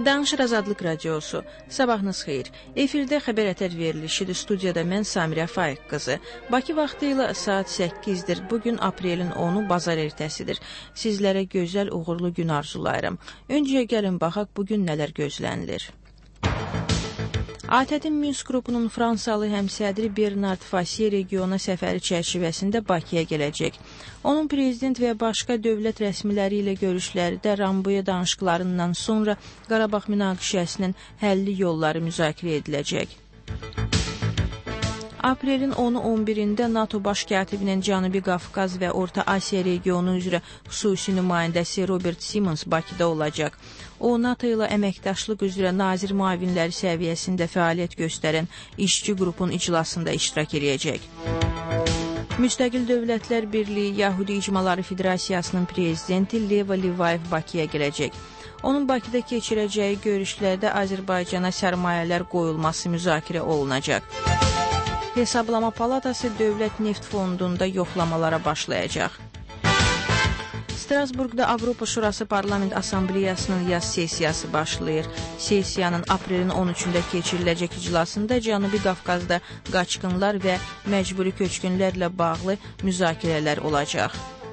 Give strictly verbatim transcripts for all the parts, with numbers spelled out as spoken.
Danışır Azadlıq Radiosu. Sabahınız xeyir. Efirdə xəbər ətər verilişidir. Studiyada mən Samirə Faiq qızı. Bakı vaxtı ilə saat səkkizdir. Bugün aprelin onu bazar ertəsidir. Sizlərə gözəl, uğurlu gün arzulayıram. Öncə gəlin baxaq bugün nələr gözlənilir. A T T Minsk qrupunun Fransalı həmsədri Bernard Fasiye regiona səfəri çərçivəsində Bakıya gələcək. Onun prezident və başqa dövlət rəsmiləri ilə görüşlərdə Ramboya danışıqlarından sonra Qarabağ münaqişəsinin həlli yolları müzakirə ediləcək. Aprelin onu on birində NATO baş katibinin Cənubi Qafqaz və Orta Asiya regionu üzrə xüsusi nümayəndəsi Robert Simons Bakıda olacaq. O, NATO ilə əməkdaşlıq üzrə nazir müavinləri səviyyəsində fəaliyyət göstərən işçi qrupun iclasında iştirak edəcək. Müstəqil Dövlətlər Birliyi Yahudi İcmaları Federasiyasının prezidenti Leva Livayev Bakıya gələcək. Onun Bakıda keçirəcəyi görüşlərdə Azərbaycana sərmayələr qoyulması müzakirə olunacaq. Hesablama Palatası Dövlət Neft Fondunda yoxlamalara başlayacaq. Strasburqda Avropa Şurası Parlament Assambleyasının yaz sessiyası başlayır. Sessiyanın aprelin on üçündə keçiriləcək iclasında Cənubi Qafqazda qaçqınlar və məcburi köçkünlərlə bağlı müzakirələr olacaq.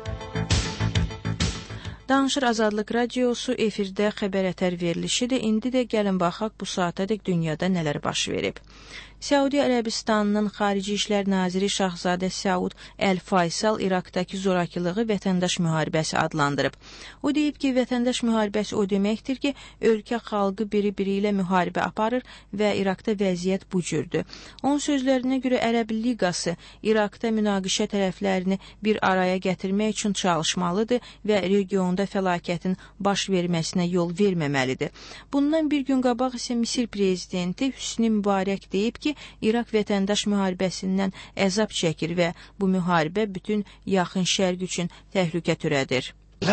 Danışır Azadlıq Radiosu efirdə xəbər ətər verilişidir. İndi də gəlin baxaq bu saatədək dünyada nələr baş verib. Səudi Ərəbistanının Xarici İşlər Naziri Şahzadə Səud Əl-Faysal İraqdakı zorakılığı vətəndaş müharibəsi adlandırıb. O deyib ki, vətəndaş müharibəsi o deməkdir ki, ölkə xalqı biri-biri ilə müharibə aparır və İraqda vəziyyət bu cürdür. Onun sözlərinə görə Ərəb Liqası İraqda münaqişə tərəflərini bir araya gətirmək üçün çalışmalıdır və regionda fəlakətin baş verməsinə yol verməməlidir. Bundan bir gün qabaq isə Misir prezidenti Hüsnü Mübarək deyib ki, İraq vətəndaş müharibəsindən əzab çəkir və bu müharibə bütün yaxın şərq üçün təhlükə törədir.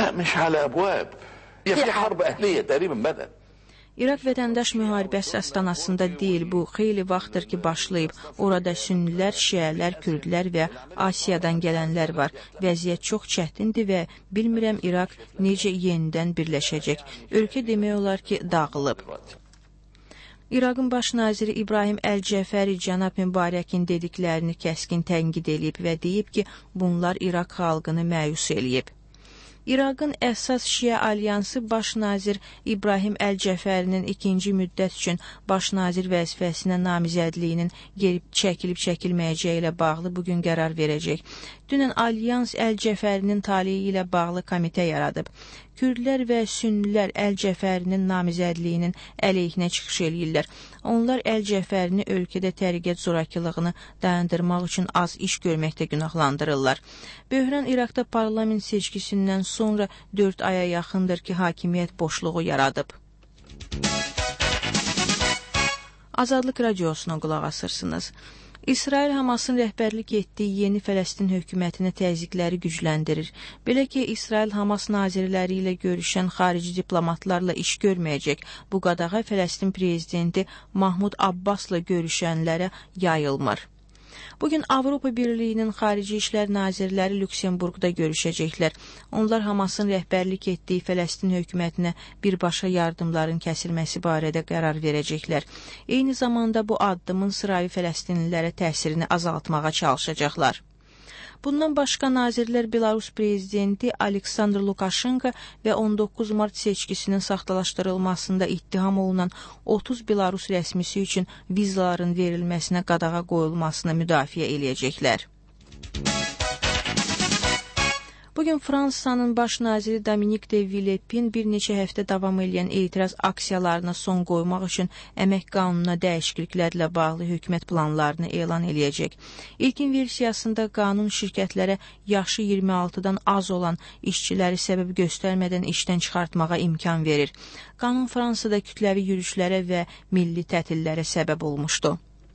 İraq vətəndaş müharibəsi astanasında deyil, bu xeyli vaxtdır ki başlayıb. Orada sünnilər, şiələr, kürdlər və Asiyadan gələnlər var. Vəziyyət çox çətindir və bilmirəm İraq necə yenidən birləşəcək. Ölkə demək olar ki, dağılıb. İraqın baş naziri İbrahim Əl-Cəfəri cənab Mübarəkin dediklərini kəskin tənqid edib və deyib ki, bunlar İraq xalqını məyus eləyib. İraqın əsas şiə alyansı baş nazir İbrahim Əl-Cəfərinin ikinci müddət üçün baş nazir vəzifəsinə namizədliyinin gelib çəkilib çəkilməyəcəyi ilə bağlı bugün qərar verəcək. Dünən alyans Əl-Cəfərinin taleyi ilə bağlı komitə yaradıb. Kürdlər və sünnilər Əl-Cəfərinin namizədliyinin əleyhinə çıxış eləyirlər. Onlar Əl-Cəfərini ölkədə təriqət zorakılığını dayandırmaq üçün az iş görməkdə günahlandırırlar. Böhran İraqda parlament seçkisindən sonra dörd aya yaxındır ki, hakimiyyət boşluğu yaradıb. Azadlıq Radiosuna qulaq asırsınız. İsrail Hamasın rəhbərlik etdiyi yeni Fələstin hökumətinə təzyiqləri gücləndirir. Belə ki, İsrail Hamas nazirləri ilə görüşən xarici diplomatlarla iş görməyəcək. Bu qadağa Fələstin prezidenti Mahmud Abbasla görüşənlərə yayılmır. Bugün Avropa Birliyinin Xarici İşlər Nazirləri Lüksemburqda görüşəcəklər. Onlar Hamasın rəhbərlik etdiyi Fələstin hökumətinə birbaşa yardımların kəsilməsi barədə qərar verəcəklər. Eyni zamanda bu addımın sıravi Fələstinlilərə təsirini azaltmağa çalışacaqlar. Bundan başqa nazirlər Belarus prezidenti Aleksandr Lukashenko və on doqquz mart seçkisinin saxtalaşdırılmasında ittiham olunan otuz Belarus rəsmisi üçün vizaların verilməsinə qadağa qoyulmasını müdafiə eləyəcəklər. Bugün Fransanın baş naziri Dominique de Villepin bir neçə həftə davam edən etiraz aksiyalarına son qoymaq üçün əmək qanununa dəyişikliklərlə bağlı hökumət planlarını elan eləyəcək. İlkin versiyasında qanun şirkətlərə yaşı iyirmi altıdan az olan işçiləri səbəb göstərmədən işdən çıxartmağa imkan verir. Qanun Fransada kütləvi yürüşlərə və milli tətillərə səbəb olmuşdu.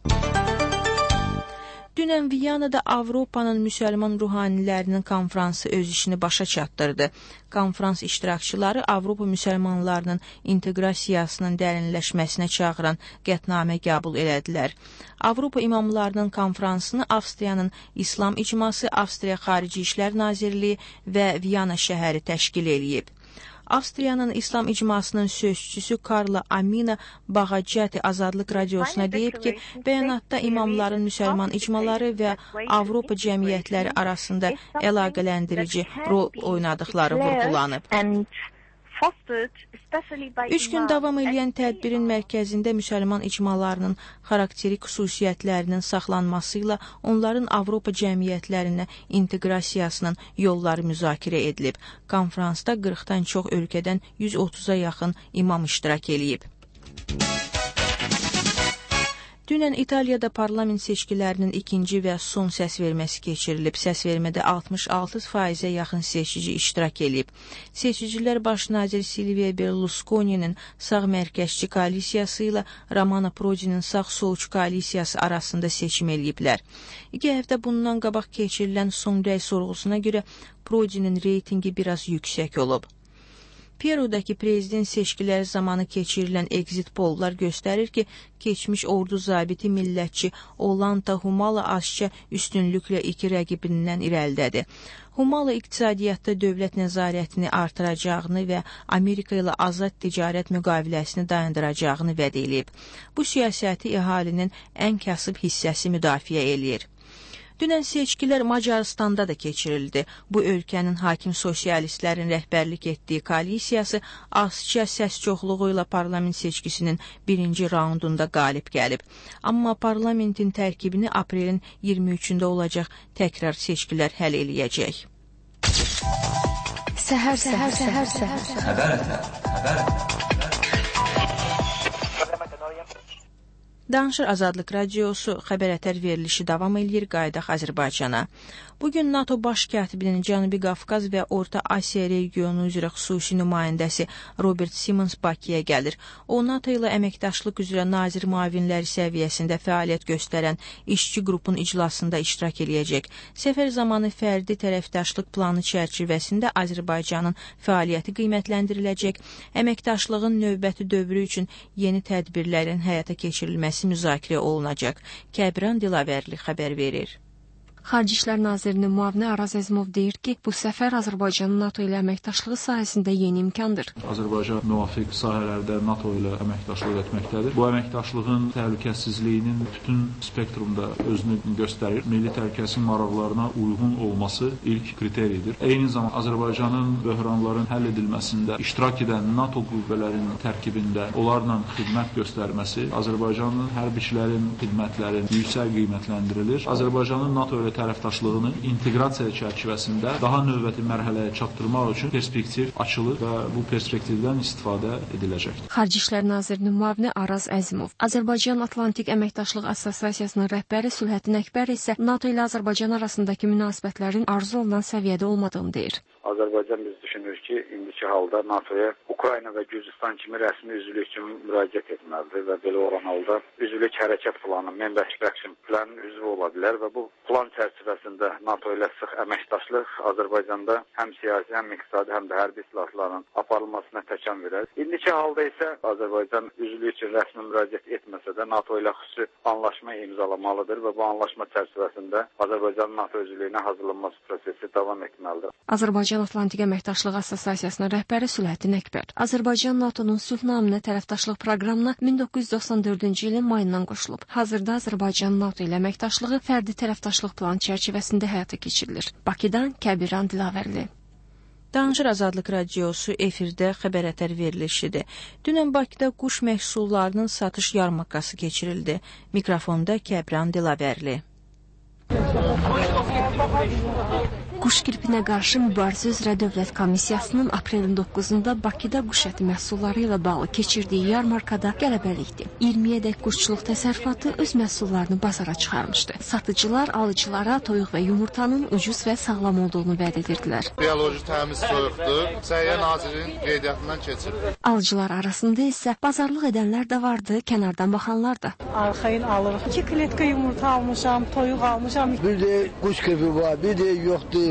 Dünən Viyanada Avropanın müsəlman ruhanilərinin konfransı öz işini başa çatdırdı. Konfrans iştirakçıları Avropa müsəlmanlarının inteqrasiyasının dərinləşməsinə çağıran qətnamə qəbul elədilər. Avropa imamlarının konfransını Avstriyanın İslam icması, Avstriya Xarici İşlər Nazirliyi və Viyana şəhəri təşkil eləyib. Avstriyanın İslam icmasının sözçüsü Karla Amina Bağacati Azadlıq Radiosuna deyib ki, bəyanatda imamların müsəlman icmaları və Avropa cəmiyyətləri arasında əlaqələndirici rol oynadıkları vurğulanıb. Üç gün davam edən tədbirin mərkəzində müsəlman icmalarının xarakterik xüsusiyyətlərinin saxlanmasıyla onların Avropa cəmiyyətlərinə inteqrasiyasının yolları müzakirə edilib. Konferansda qırxdan çox ölkədən yüz otuza yaxın imam iştirak edib. Dünən İtaliyada parlament seçkilərinin ikinci və son səsverməsi keçirilib. Səsvermədə altmış altı faizə yaxın seçici iştirak edib. Seçicilər baş nazir Silvio Berlusconi'nin sağ mərkəzçi koalisiyası ilə Romano Prodi'nin sağ-solçu koalisiyası arasında seçim eləyiblər. İki həftə bundan qabaq keçirilən son rəy sorğusuna görə Prodi'nin reytingi biraz yüksək olub. Perudakı prezident seçkiləri zamanı keçirilən exit pollar göstərir ki, keçmiş ordu zabiti millətçi Ollanta Humala azca üstünlüklə iki rəqibindən irəlidədir. Humala iqtisadiyyatda dövlət nəzarətini artıracağını və Amerika ilə azad ticarət müqaviləsini dayandıracağını vəd edib. Bu siyasəti əhalinin ən kasıb hissəsi müdafiə eləyir. Dünən seçkilər Macaristanda da keçirildi. Bu ölkənin hakim sosialistlərin rəhbərlik etdiyi koalisiyası azca səs çoxluğu ilə parlament seçkisinin birinci raundunda qalib gəlib. Amma parlamentin tərkibini aprelin iyirmi üçündə olacaq təkrar seçkilər həll eləyəcək. Səhər, səhər, səhər, səhər. Xəbər ətər, xəbər ətər. Danışır Azadlıq Radiosu, xəbər ətər verilişi davam edir, qayıdaq Azərbaycana. Bugün NATO baş katibinin Cənubi Qafqaz və Orta Asiya regionu üzrə xüsusi nümayəndəsi Robert Simons Bakıya gəlir. O, NATO ilə əməkdaşlıq üzrə nazir müavinləri səviyyəsində fəaliyyət göstərən işçi qrupun iclasında iştirak eləyəcək. Səfər zamanı fərdi tərəfdaşlıq planı çərçivəsində Azərbaycanın fəaliyyəti qiymətləndiriləcək, əməkdaşlığın növbəti dövrü üçün yeni tədbirlərin həyata keçirilməsi müzakirə olunacaq. Kəbran Dilavərli xəbər verir. Xarici İşlər Nazirinin müavini Araz Əzimov deyir ki, bu səfər Azərbaycanın NATO ilə əməkdaşlığı sahəsində yeni imkandır. Azərbaycan müvafiq sahələrdə NATO ilə əməkdaşlıq etməkdədir. Bu əməkdaşlığın təhlükəsizliyinin bütün spektrumda özünü göstərir. Milli təhlükəsizlik maraqlarına uyğun olması ilk kriteriyadır. Eyni zamanda Azərbaycanın böhranların həll edilməsində iştirak edən NATO qüvvələrinin tərkibində onlarla xidmət göstərməsi Azərbaycanın hərbiçilərin xidmətlərin yüksək qiymətləndirilir. Azərbaycanın NATO ilə tərəfdaşlığını inteqrasiya çərçivəsində daha növbəti mərhələyə çatdırmaq üçün perspektiv açılır və bu perspektivdən istifadə ediləcəkdir. Xarici İşlər Nazirinin müavini Araz Əzimov, Azərbaycan Atlantik Əməkdaşlıq Assosiasiyasının rəhbəri Sülhəddin Əkbər isə NATO ilə Azərbaycan arasındakı münasibətlərin arzu olunan səviyyədə olmadığını deyir. Azərbaycan biz düşünür ki, indiki halda NATOya Ukrayna və Gürcüstan kimi rəsmi üzvlük üçün müraciət etməlidir və belə olan halda üzvlük hərəkət planı, membership action planının üzvü ola bilər və bu plan çərçivəsində NATO ilə sıx əməkdaşlıq Azərbaycanda həm siyasi, həm iqtisadi, həm də hərbi islahatların aparılmasına təkan verər. İndiki halda isə Azərbaycan üzvlük üçün rəsmi müraciət etməsə də NATO ilə xüsusi anlaşma imzalamalıdır və bu anlaşma çərçivəsində Azərbaycanın NATO üzvlüyünə hazırlanması prosesi davam etməlidir. Azərbaycan Atlantik Əməkdaşlıq Assosiasiyasının rəhbəri Sülhəddin Əkbər, Azərbaycan NATOnun sülh naminə tərəfdaşlıq proqramına min doqquz yüz doxsan dördüncü ilin mayından qoşulub. Hazırda Azərbaycan NATO ilə əməkdaşlığı fərdi tərəfdaşlıq planı çərçivəsində həyata keçirilir. Bakıdan Kəbiran Dilavərli. Danışır Azadlıq Radiosu efirdə xəbər ətər verilişidir. Dünən Bakıda quş məhsullarının satış yarmarkası keçirildi. Mikrofonda Kəbiran Dilavərli. Quş qripinə qarşı mübarizə üzrə Dövlət Komissiyasının aprelin doqquzunda Bakıda quş əti məhsulları ilə bağlı keçirdiyi yarmarkada qələbəlikdir. iyirmiyədək quşçuluq təsərrüfatı öz məhsullarını bazara çıxarmışdı. Satıcılar alıcılara toyuq və yumurtanın ucuz və sağlam olduğunu vəd edirdilər. Bioloji təmiz toyuqdur, Səhiyyə Nazirinin qeydiyyatından keçir. Alıcılar arasında isə bazarlıq edənlər də vardı, kənardan baxanlar da. Arxayın alırıq. İki kletka yumurta almışam, toyuq almışam. Bir də quş qripi var, bir də yoxdur.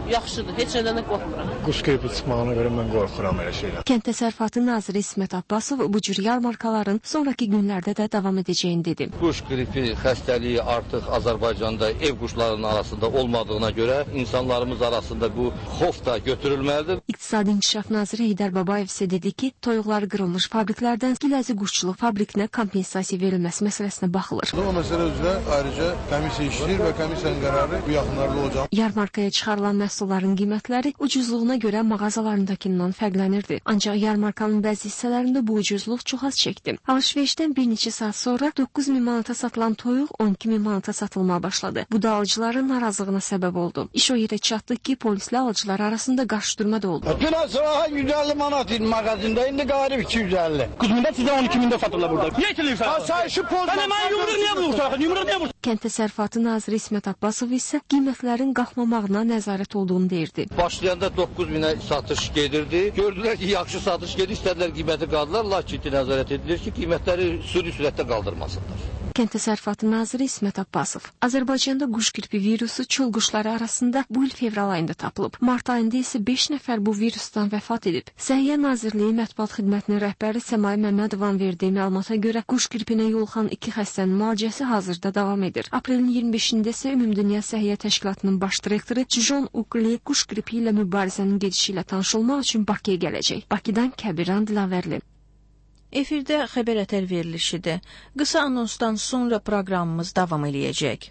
yaxşıdır. Heç nədən də qorxmuram. Quş qripi çıxmağına görə mən qorxuram elə şeylər. Kənd Təsərrüfatı naziri İsmət Abbasov bu cür yarmarkaların sonraki günlərdə də davam edəcəyini dedi. Quş qripi xəstəliyi artıq Azərbaycanda ev quşlarının arasında olmadığına görə insanlarımız arasında bu xof da götürülməlidir. İqtisadi İnkişaf naziri Heydər Babayev isə dedi ki, toyuqlar qırılmış fabriklərdən Giləzi quşçuluq fabrikinə kompensasiya verilməsi məsələsinə baxılır. O məsələ üzrə ayrıca komissiya işləyir və komissiyanın qərarı bu yaxınlarda olacaq. Yarmarkaya çıxarılan məhsulların qiymətləri ucuzluğuna görə mağazalarındakindən fərqlənirdi. Ancaq yarmarkanın bəzi hissələrində bu ucuzluq çox az çəkdi. Alış-verişdən bir neçə saat sonra doqquz min manata satılan toyuq on iki min manata satılmaya başladı. Bu da alıcıların narazılığına səbəb oldu. İş o yerə çatdı ki, polislə alıcılar arasında qarşıdurma da oldu. Dünən sıraha yüz əlli manat idi mağazində, indi qarib iki yüz əlli. Quzmunda sizə on iki mində satırlar burada. Niyə itilirsən? Asayişi pozma. Mən mən yumruq niyə vurursan? Yumruq niyə vurursan? Kənd Təsərrüfatı naziri İsmət Abbasov isə qiymətlərin qalxmamağına nəzarət olduğunu deyirdi. Başlayanda doqquz minə satış gedirdi. Gördülər ki, yaxşı satış gedir, istədilər qiyməti qaldılar, lakin nəzarət edilir ki, qiymətləri sürü sürətdə qaldırmasınlar. Kənd Təsərrüfatı naziri İsmət Abbasov Azərbaycanda quş qripi virusu çul quşları arasında bu il fevral ayında tapılıb. Mart ayında isə beş nəfər bu virusdan vəfat edib. Səhiyyə Nazirliyi Mətbuat Xidmətinin rəhbəri Səmay Məmmədovanın verdiyi məlumata görə quş qripinə yoluxan iki xəstənin müalicəsi hazırda davam edir. Aprelin iyirmi beşində isə Ümumdünya Səhiyyə Təşkilatının baş direktoru Cijon Ukli quş qripi ilə mübarizənin gedişi ilə tanış olmaq üçün Bakıya gələcək. Bakıdan Kəbiran Dilaverli. Efirdə xəbər ətər verilişidir. Qısa anonsdan sonra proqramımız davam eləyəcək.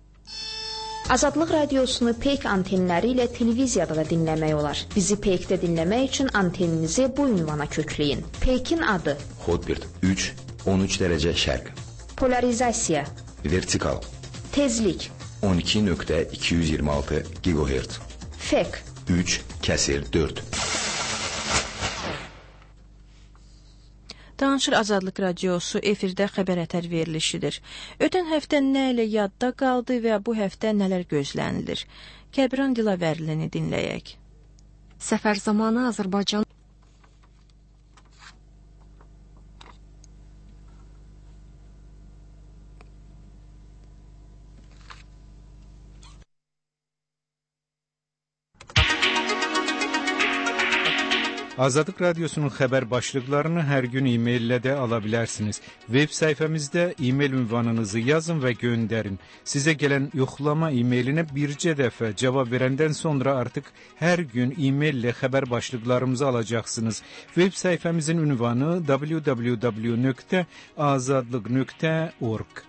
Azadlıq radiosunu Peyk antenləri ilə televiziyada da dinləmək olar. Bizi Peykdə dinləmək üçün anteninizi bu ünvana kökləyin. Peykin adı: Hotbird üç on üç dərəcə şərq. Polarizasiya: Vertikal. Tezlik: on iki nöqtə iki yüz iyirmi altı gigahertz. Fek: üç kəsir dörd. Danışır Azadlıq Radiosu efirdə xəbər ətər verilişidir. Ötən həftə nə ilə yadda qaldı və bu həftə nələr gözlənilir? Kəbiran Dilaverlini dinləyək. Səfər zamanı Azərbaycan Azadlıq Radiosunun xəbər başlıqlarını hər gün e-maillə də ala bilərsiniz. Web səhifəmizdə e-mail ünvanınızı yazın və göndərin. Sizə gələn yoxlama e-mailinə bircə dəfə cavab verəndən sonra artıq hər gün e-maillə xəbər başlıqlarımızı alacaqsınız. Web səhifəmizin ünvanı w w w nöqtə azadlıq nöqtə org.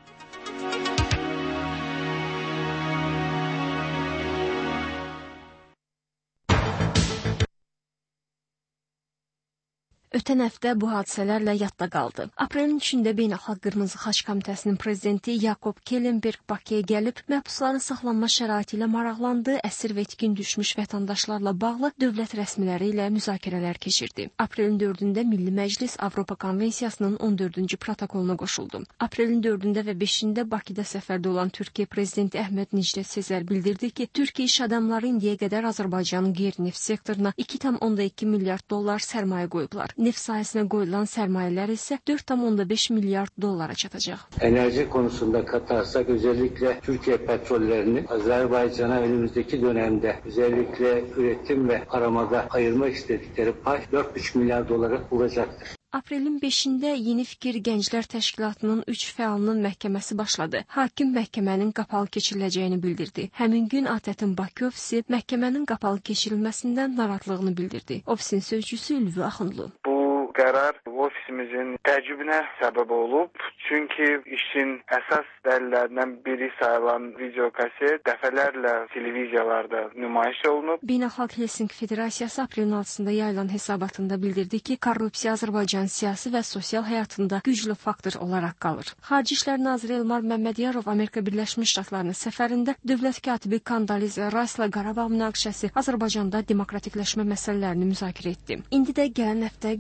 Ötən həftə bu hadisələrlə yadda qaldı. Aprelin üçündə Beynəlxalq Qırmızı Xaç Komitəsinin prezidenti Yakob Kellenberg Bakıya gəlib, məhbusların saxlanma şəraiti ilə maraqlandı, əsir və itkin düşmüş vətəndaşlarla bağlı dövlət rəsmiləri ilə müzakirələr keçirdi. Aprelin dördündə Milli Məclis Avropa Konvensiyasının on dördüncü protokoluna qoşuldu. Aprelin dördündə və beşində Bakıda səfərdə olan Türkiyə prezidenti Əhməd Necdet Sezer bildirdi ki, Türkiyə iş adamları indiyə qədər Azərbaycanın qeyri-neft sektoruna iki tam onda iki milyard dollar sərmayə qoyublar. Neft sahəsinə qoyulan sərmayələr isə dörd tam onda beş milyard dollara çatacaq. Enerji konusunda katarsak özellikle Türkiye petrollerini Azerbaycan'a önümüzdeki dönemde özellikle üretim ve aramada ayırmak istedikleri pay dört buçuk milyar doları bulacaktır. Aprelin beşində Yeni Fikir Gənclər Təşkilatının üç fəalının məhkəməsi başladı. Hakim məhkəmənin qapalı keçiriləcəyini bildirdi. Həmin gün A T Ə-in Bakı ofisi məhkəmənin qapalı keçirilməsindən narahatlığını bildirdi. Ofisin sözcüsü Ülvi Axundlu. Qərar ofisimizin təəccübünə səbəb olub. Çünki işin əsas dəlillərindən biri sayılan video kaset dəfələrlə televiziyalarda nümayiş olunub. Beynəlxalq Helsinki Federasiyası aprelin altısında yayılan hesabatında bildirdi ki, korrupsiya Azərbaycan siyasi və sosial həyatında güclü faktor olaraq qalır. Xarici İşlər Naziri Elmar Məmmədiyarov Amerika Birləşmiş Ştatlarının səfərində dövlət katibi Kandaliza Rice'la Qarabağ münaqişəsi Azərbaycanda demokratikləşmə məsələlərini müzakirə etdi. İndi də gələn həftə gözlənilən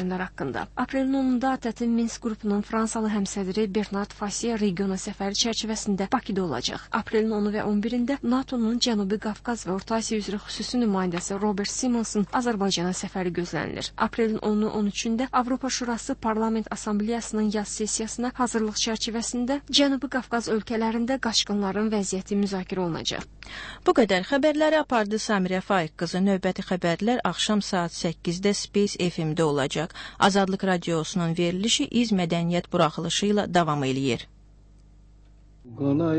görüşənlər haqqında. Aprelin onunda ATƏT-in Minsk qrupunun Fransalı həmsədri Bernard Fassier regiona səfəri çərçivəsində Bakıda olacaq. Aprelin onu və on birində NATO'nun Cənubi Qafqaz və Orta Asiya üzrə xüsusi nümayəndəsi Robert Simons'un Azərbaycana səfəri gözlənilir. Aprelin onu on üçündə Avropa Şurası Parlament Assambleyasının yaz sessiyasına hazırlıq çərçivəsində Cənubi Qafqaz ölkələrində qaçqınların vəziyyəti müzakirə olunacaq. Bu qədər xəbərləri apardı Samirə Faiq qızı. Növbəti xəbərlər axşam saat səkkizdə Space F M-də olacaq. Azadlıq Radiosunun verilişi İz Mədəniyyət buraxılışı ilə davam eləyir. Qalay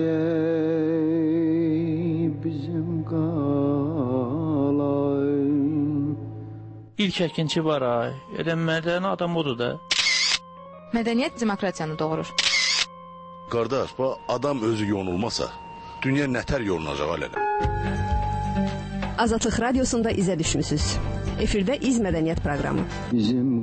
bizim qalay. İlk əkinçi var ay. Elə mədəni adam odur da. Mədəniyyət demokratiyanı doğurur. Qardaş, bu adam özü yonulmasa, dünya nətər yolunacaq alələ? Azadlıq Radiosunda izə düşmüsünüz. Efirdə İz Mədəniyyət proqramı. Bizim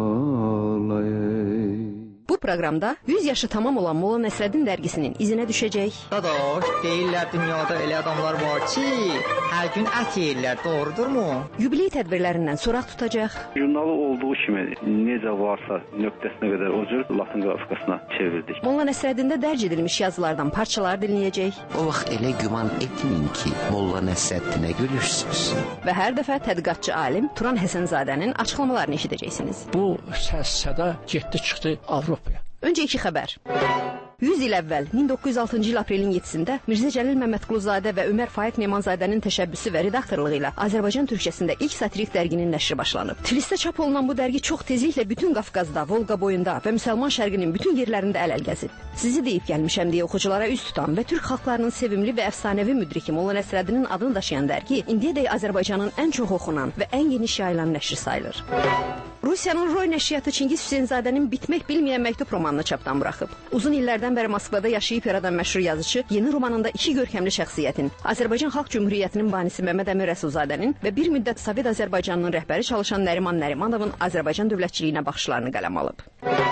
qalay. Bu proqramda yüz yaşı tamam olan Molla Nəsrəddin dərgisinin izinə düşəcək. Dadaş, deyirlər dünyada elə adamlar var ki, hər gün ət yeyirlər, doğrudurmu? Yubiley tədbirlərindən soraq tutacaq. Jurnalı olduğu kimi necə varsa nöqtəsinə qədər o cür Latın qrafikasına çevirdik. Molla Nəsrəddində dərc edilmiş yazılardan parçalar dinləyəcək. O vaxt elə güman etməyin ki, Molla Nəsrəddinə gülürsünüz. Və hər dəfə tədqiqatçı alim Turan Həsənzadənin açıqlamalarını eşidəcəksiniz. Bu səs-səda getdi çıxdı Avropa. Öncə iki xəbər. yüz il əvvəl min doqquz yüz altıncı il aprelin yeddisində Mirzə Cəlil Məmmədquluzadə və Ömər Faiq Nemanzadənin təşəbbüsü və redaktorluğu ilə Azərbaycan türkçəsində ilk satirik dərginin nəşri başlanıb. Tiflisdə çap olunan bu dərgi çox tezliklə bütün Qafqazda, Volqa boyunda və müsəlman şərqinin bütün yerlərində əl-əl gəzib. Sizi deyib gəlmişəm deyə oxuculara üz tutan və türk xalqlarının sevimli və əfsanəvi müdriki Molla Nəsrəddinin adını daşıyan dərgi indiyədək Azərbaycanın ən çox oxunan və ən geniş yayılan nəşri sayılır. Rusiyanın Roy nəşriyyatı Çingiz Hüseynzadənin bitmək bilməyən məktub romanını çapdan buraxıb. Uzun illərdən bəri Moskvada yaşayıb yaradan məşhur yazıcı yeni romanında iki görkəmli şəxsiyyətin, Azərbaycan Xalq Cümhuriyyətinin banisi Məmməd Əmin Rəsulzadənin və bir müddət Sovet Azərbaycanının rəhbəri çalışan Nəriman Nərimanovun Azərbaycan dövlətçiliyinə baxışlarını qələm alıb.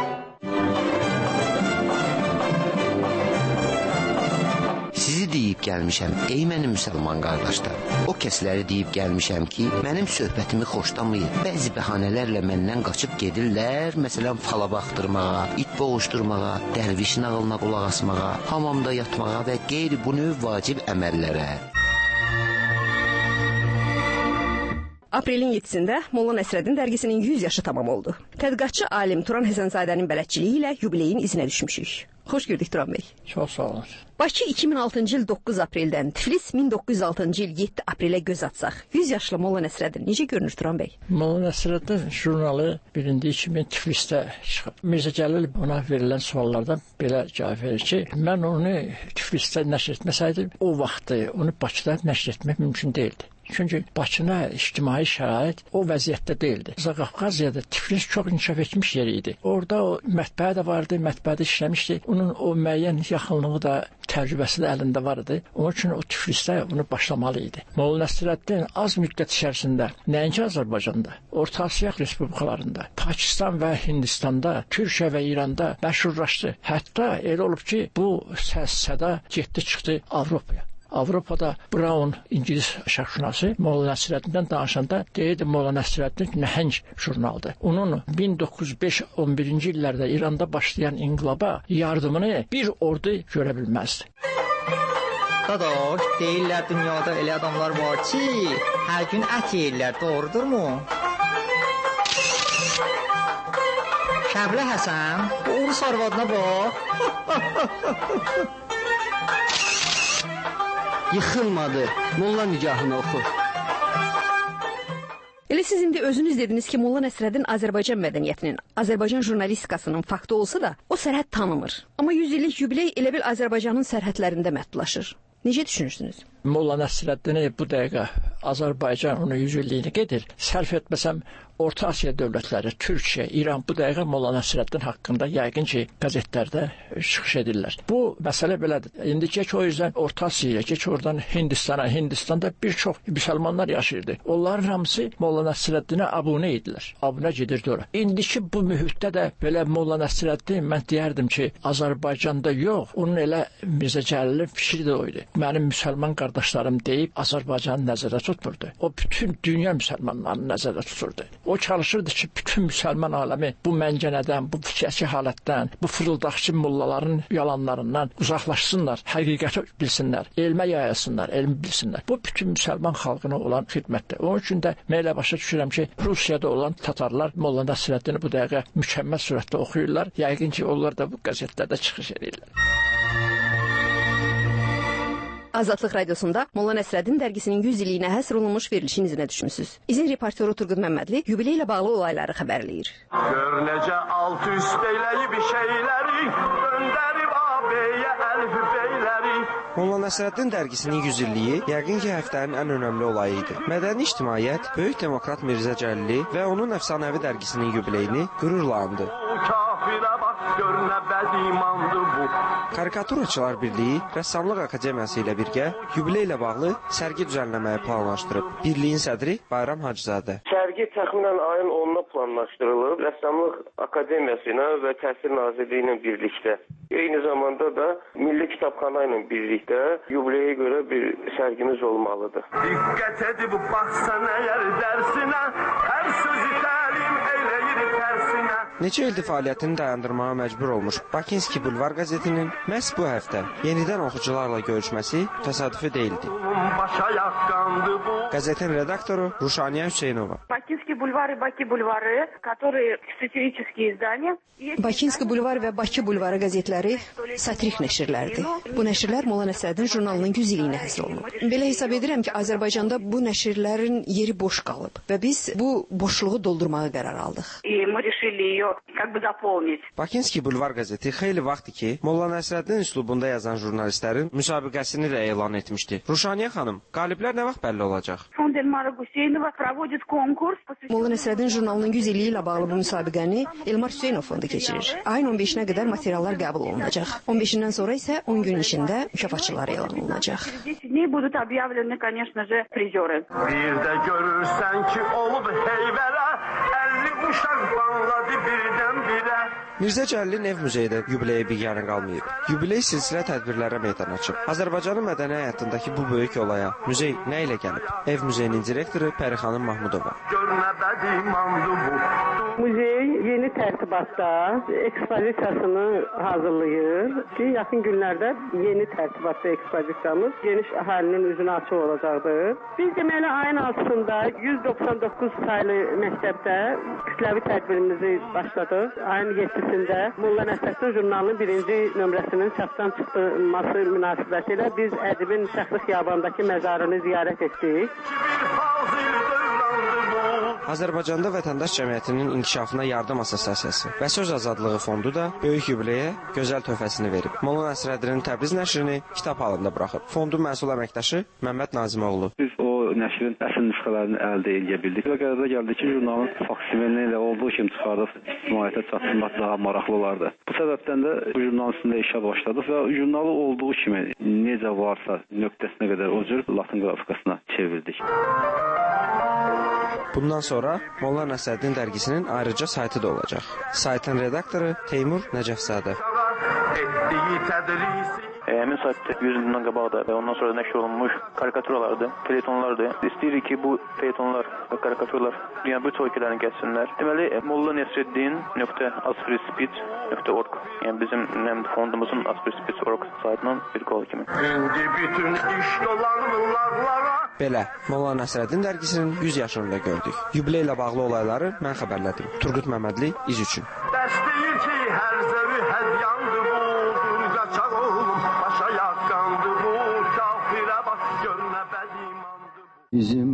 Sizi deyib gəlmişəm, ey mənim müsəlman qardaşlar. O kəsləri deyib gəlmişəm ki, mənim söhbətimi xoşlamayıb. Bəzi bəhanələrlə məndən qaçıb gedirlər, məsələn, fala baxdırmağa, it boğuşdurmağa, dərviş nağılına qulaq asmağa, hamamda yatmağa və qeyri bu növ vacib əməllərə. Aprelin yeddisində Molla Nəsrəddin dərgisinin yüz yaşı tamam oldu. Tədqiqatçı alim Turan Həsənzadənin bələdçiliyi ilə yubileyin izinə düşmüşük. Xoş gördük Turan bəy. Çox sağ olun. Bakı iki min altıncı il doqquz apreldən, Tiflis min doqquz yüz altıncı il yeddi aprelə göz atsaq. yüz yaşlı Molla Nəsrəddin necə görünür Turan bəy? Molla Nəsrəddin jurnalı bilindiyi kimi Tiflisdə çıxıb. Mirzə Cəlil ona verilən suallardan belə cavab verir ki, mən onu Tiflisdə nəşr etməsəydim, o vaxtı onu Bakıda nəşr etmək mümkün deyildi. Çünki Bakına ictimai şərait o vəziyyətdə deyildi. Qafqaziyada Tiflis çox inkişaf etmiş yer idi. Orada o mətbəə də vardı, mətbəədə işləmişdi. Onun o müəyyən yaxınlığı da, təcrübəsi də əlində var idi. Onun üçün o Tiflisdə bunu başlamalı idi. Molla Nəsrəddin az müddət içərisində, nəinki Azərbaycanda, Orta Asiya respublikalarında, Pakistan və Hindistanda, Türkiyə və İranda məşhurlaşdı. Hətta elə olub ki, bu səs-səda getdi çıxdı Avropaya. Avropada Brown, İngiliz şərqşünası, Molla Nəsrəddindən danışanda deyirdi, Molla Nəsrəddin nəhəng jurnaldır. Onun min doqquz yüz beş on birinci illərdə İranda başlayan inqilaba yardımını bir ordu görə bilməzdi. Dadaş, deyirlər dünyada elə adamlar var ki, hər gün ət yeyirlər, doğrudurmu? Şəblə Həsən, bu Urus arvadına bax. Yıxılmadı, Molla Nigahını oxu. Elə siz indi özünüz dediniz ki, Molla Nəsrəddin Azərbaycan mədəniyyətinin, Azərbaycan jurnalistikasının faktı olsa da, o sərhəd tanımır. Amma yüz illik yubiley elə bil Azərbaycanın sərhədlərində məhdudlaşır. Necə düşünürsünüz? Molla Nəsrəddini bu dəqiqə Azərbaycan onun yüz illiyini gedir. Sərf etməsəm, Orta Asiya dövlətləri, Türkiyə, İran bu dəqiqə Molla Nəsrəddin haqqında yəqin ki, qəzetlərdə çıxış edirlər. Bu məsələ belədir. İndi geç o yüzdən Orta Asiyaya, geç oradan Hindistana. Hindistanda bir çox müsəlmanlar yaşayırdı. Onların hamısı Molla Nəsrəddinə abunə idilər. Abunə gedirdi ora. İndiki bu mühitdə də belə Molla Nəsrəddin, mən deyərdim ki, Azərbaycanda yox, onun elə Mirzə Cəlilin fikri də oydu. Mənim müsəlman qardaşım qardaşlarım deyib Azərbaycanı nəzərdə tutmurdu. O bütün dünya müsəlmanlarını nəzərdə tuturdu. O çalışırdı ki, bütün müsəlman aləmi bu məngənədən, bu siyasi halətdən, bu fırıldaqçı mollaların yalanlarından uzaqlaşsınlar, həqiqəti bilsinlər, elmə yayasınlar, elmi bilsinlər. Bu bütün müsəlman xalqına olan xidmətdir. Onun üçün də mən elə başa düşürəm ki, Rusiyada olan tatarlar Molla Nəsrəddini bu dəqiqə mükəmməl surətdə oxuyurlar. Yəqin ki, onlar da bu qəzetlərdə çıxış edirlər. Azadlıq Radiosunda Molla Nəsrəddin dərgisinin yüz illiyinə həsr olunmuş verilişin izinə düşmüsünüz. İzin reportyoru Turqut Məmmədli yubiley ilə bağlı olayları xəbərləyir. Gör necə alt üst eyləyib şeyləri, göndərib abeyə əlif beyləri. Molla Nəsrəddin dərgisinin yüz illiyi yəqin ki, həftənin ən önəmli olayı idi. Mədəni ictimaiyyət böyük demokrat Mirzə Cəlili və onun əfsanəvi dərgisinin yubileyini qürurla andı. Karikaturaçılar Birliyi Rəssamlıq Akademiyası ilə birgə yubiley ilə bağlı sərgi düzənləməyi planlaşdırıb. Birliyin sədri Bayram Hacızadə. Sərgi təxminən ayın onuna planlaşdırılıb. Rəssamlıq Akademiyası ilə və Təhsil Nazirliyi ilə birlikdə. Eyni zamanda da Milli Kitabxana ilə birlikdə yubileyə görə bir sərgimiz olmalıdır. Diqqət edib baxsan əgər dərsinə, hər sözü təlim eyləyir tərsinə. Neçə ildir fəaliyyətini dayandırmağa məcbur olmuş Bakinski Bulvar qəzetinin məhz bu həftə yenidən oxucularla görüşməsi təsadüfi deyildi. Qəzetin redaktoru Ruşaniyə Hüseynova. Bakinski Bulvarı, Bakı Bulvarı, которые сатирические издания. Bakinski Bulvarı və Bakı Bulvarı qəzetləri satirik nəşrlərdir. Bu nəşrlər Molla Nəsrəddin jurnalının yüz illiyinə həsr olunub. Belə hesab edirəm ki, Azərbaycanda bu nəşrlərin yeri boş qalıb və biz bu boşluğu doldurmağa qərar aldıq. Bakinski Bulvar qəzeti xeyli vaxtdır ki, Molla Nəsrəddin üslubunda yazan jurnalistlərin müsabiqəsini də elan etmişdi. Ruşaniyə xanım, qaliblər nə vaxt bəlli olacaq? Molla Nəsrəddin jurnalının yüz illiyi ilə bağlı bu müsabiqəni Elmar Hüseynov fondu keçirir. Ayın on beşinə qədər materiallar qəbul olunacaq. on beşindən sonra isə on gün içində mükafatçılar elan olunacaq. Bir də görürsən ki, olub heyvərə, əlli uşaq banladı birdən birə. Mirzə Cəlilin ev muzeyi yubileyə biganə qalmayıb. Yubiley silsilə tədbirlərə meydan açıb. Azərbaycanın mədəni həyatındakı bu böyük olaya muzey nə ilə gəlib? Ev muzeyinin direktoru Pərixanım Mahmudova. Muzey yeni tərtibatda ekspozisiyasını hazırlayır ki, yaxın günlərdə yeni tərtibatda ekspozisiyamız geniş əhalinin üzünə açıq olacaqdır. Biz deməli ayın altısında yüz doxsan doqquz saylı məktəbdə kütləvi tədbirimizi başladıq. Ayın yeddisində Molla Nəsrəddin jurnalının birinci nömrəsinin çapdan çıxması münasibətilə biz ədibin Şəxsi Xiyabandakı məzarını ziyarət etdik. Azərbaycanda Vətəndaş Cəmiyyətinin İnkişafına Yardım Assosiasiyası və Söz Azadlığı Fondu da böyük yubileyə gözəl töhfəsini verib. Molla Nəsrəddinin Təbriz nəşrini kitab halında buraxıb. Fondun məsul əməkdaşı Məmməd Nazimoğlu. Biz o nəşrin əsl nüsxələrini əldə edə bildik və qərara gəldi ki, jurnalın faksimilini ilə olduğu kimi çıxardıb ictimaiyyətə çatdırmaq daha maraqlı olardı. Bu səbəbdən də bu jurnalın üstündə işə başladıq və jurnalı olduğu kimi necə varsa nöqtəsinə qədər o cür latın qrafikasına çevirdik. Bundan sonra Molla Nəsrəddin dərgisinin ayrıca saytı da olacaq. Saytın redaktoru Teymur Nəcəfzadə. Həmin saytda yüz ildən qabaqda və ondan sonra nəşr olunmuş karikaturalardır, feytonlardır. İstəyirik ki, bu feytonlar və karikaturlar dünya bütün ölkələrini gəlsinlər. Deməli, molla nəsrəddin nöqtə asfrispit nöqtə org, yəni bizim fondumuzun asfrispit nöqtə org saytının bir qolu kimi. Belə, Molla Nəsrəddin dərgisinin yüz yaşını da gördük. Yubiley ilə bağlı olayları mən xəbərlədim. Turqut Məmmədli, İz üçün. Dəstəyir ki, hər zəvi hədyandı bu, durqaçaq oğlum, başa yaqqandı bu, kafirə bax, görünə bədimandı bu. Bizim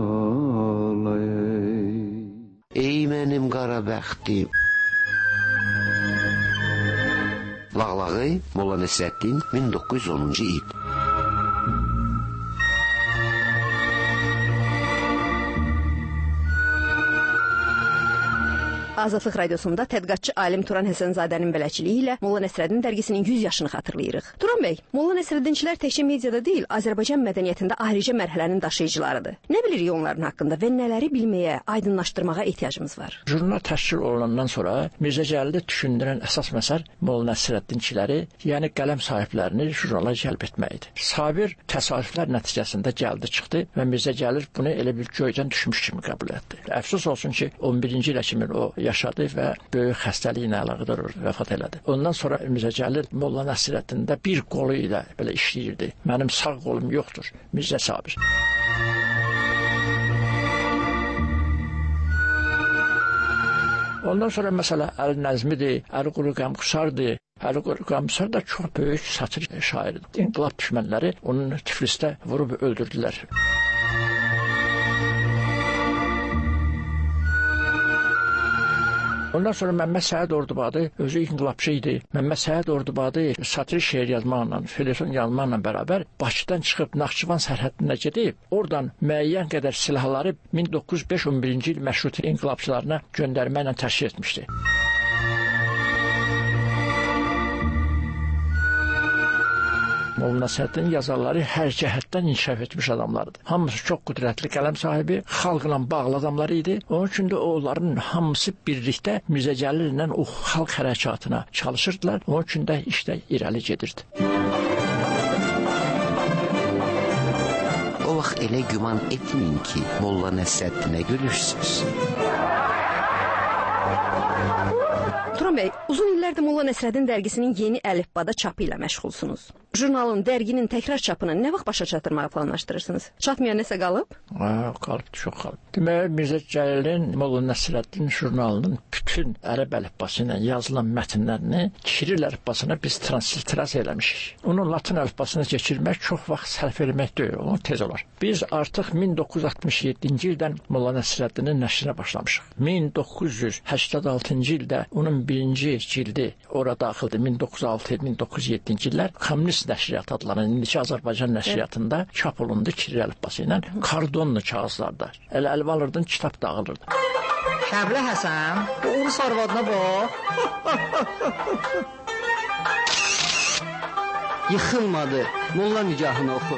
qalay. Ey mənim qara bəxtim. Lağlağı Molla Nəsrəddin min doqquz yüz onuncu il. Azadlıq radiosunda tədqiqatçı alim Turan Həsənzadənin bələdçiliyi ilə Molla Nəsrəddin dərgisinin yüz yaşını xatırlayırıq. Turan bəy, Molla Nəsrəddinçilər təkcə mediada deyil, Azərbaycan mədəniyyətində ayrıca mərhələnin daşıyıcılarıdır. Nə bilirik onların haqqında və nələri bilməyə, aydınlaşdırmağa ehtiyacımız var? Jurnal təşkil olunandan sonra Mirzə Cəlili düşündürən əsas məsəl Molla Nəsrəddinçiləri, yəni qələm sahiblərini jurnala cəlb etməkdir. Sabir təsadüflər nəticəsində gəldi çıxdı və Mirzə Cəlil bunu elə bir göydən düşmüş kimi qəbul etdi. Əfsus olsun ki, on birinci ilə kimi o yaşadı və böyük xəstəliklə əlaqədar vəfat elədi. Ondan sonra Mirzə Cəlil Molla Nəsrəddində bir qolu ilə belə işləyirdi. Mənim sağ qolum yoxdur, Mirzə Sabir. Ondan sonra məsələ Əli Nəzmidir, Əli Quru Qəmqusardır. Əli Quru Qəmqusar da çox böyük satir şairdir. İnqilab düşmənləri onun Tiflisdə vurub öldürdülər. Ondan sonra Məmməd Səhət Ordubadı özü inqilabçı idi. Məmməd Səhət Ordubadı satir şeir yazmaqla, felyeton yazmaqla bərabər Bakıdan çıxıb Naxçıvan sərhəddinə gedib, oradan müəyyən qədər silahları min doqquz yüz beş on birinci il məşrut inqilabçılarına göndərməklə təşkil etmişdi. Molla Nəsrəddin yazarları hər cəhətdən inkişaf etmiş adamlardır. Hamısı çox qüdrətli qələm sahibi, xalqla bağlı adamları idi. Onun üçün də onların hamısı birlikdə Mirzə Cəlil ilə o xalq hərəkatına çalışırdılar. Onun üçün də işdə irəli gedirdi. O vaxt elə güman etməyin ki, Molla Nəsrəddinə gülürsünüz. Turan bəy, uzun illərdir Molla Nəsrəddin dərgisinin yeni əlifbada çapı ilə məşğulsunuz. Jurnalın, dərginin təkrar çapını nə vaxt başa çatdırmağı planlaşdırırsınız? Çatmayan nəsə qalıb? Hə, qalıb, çox qalıb. Deməli, Mirzə Cəlilin Molla Nəsrəddin jurnalının bütün ərəb əlifbası ilə yazılan mətnlərini Kiril əlifbasına biz transliterasiya eləmişik. Onu Latin əlifbasına keçirmək çox vaxt sərf eləmək deyil, onu tez olar. Biz artıq min doqquz yüz altmış yeddinci ildən Molla Nəsrəddinin nəşrinə başlamışıq. min doqquz yüz səksən altıncı ildə onun birinci cildi ora daxildir. min doqquz yüz altı min doqquz yüz yeddinci illər Kommunist nəşriyyat adlanan indiki Azərbaycan nəşriyyatında evet. Çap olundu Kiril əlifbası ilə, kardonlu kağızlarda. Elə əlv alırdın, kitab dağılırdı. Şəblə Həsən, bu Urus arvadına bax. Yıxılmadı, Molla Nigahını oxu.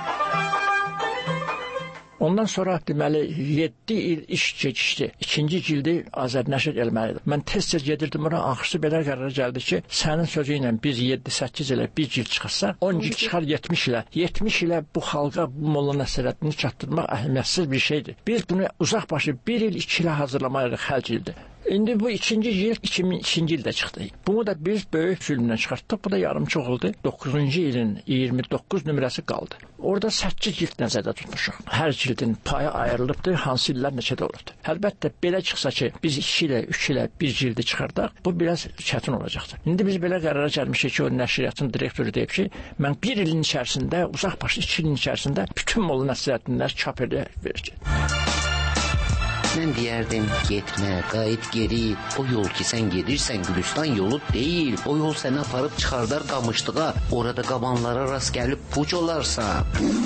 Ondan sonra deməli yeddi il iş keçişdi. İkinci cildi Azərnəşr eləməlidir. Mən tez-tez gedirdim ora, axırsı belə qərara gəldi ki, sənin sözü ilə biz yeddi səkkiz ilə bir cild çıxarsa, on cild çıxar yetmiş ilə. yetmiş ilə bu xalqa bu Molla Nəsrəddini çatdırmaq əhəmiyyətsiz bir şeydir. Biz bunu uzaq başı bir il iki ilə hazırlamalıyıq hər cildi. İndi bu ikinci cild iki min ikinci ildə çıxdı. Bunu da biz böyük zülmdən çıxartdıq. Bu da yarımçıq oldu. doqquzuncu ilin iyirmi doqquz nömrəsi qaldı. Orada səkkiz cild nəzərdə tutmuşuq. Hər cildin payı ayrılıbdır, hansı illər neçədə olubdur. Əlbəttə belə çıxsa ki, biz iki ilə, üç ilə bir cildi çıxardaq, bu biraz çətin olacaqdır. İndi biz belə qərara gəlmişik ki, o nəşriyyatın direktoru deyib ki, mən bir ilin içərisində, uzaq başı iki ilin içərisində bütün Molla Nəsrəddinlər çap edə verəcək. Mən deyərdim, getmə, qayıt geri. O yol ki sən gedirsən Gülüstan yolu deyil. O yol səni aparıb çıxardar qamışlığa. Orada qabanlara rast gəlib puç olarsan.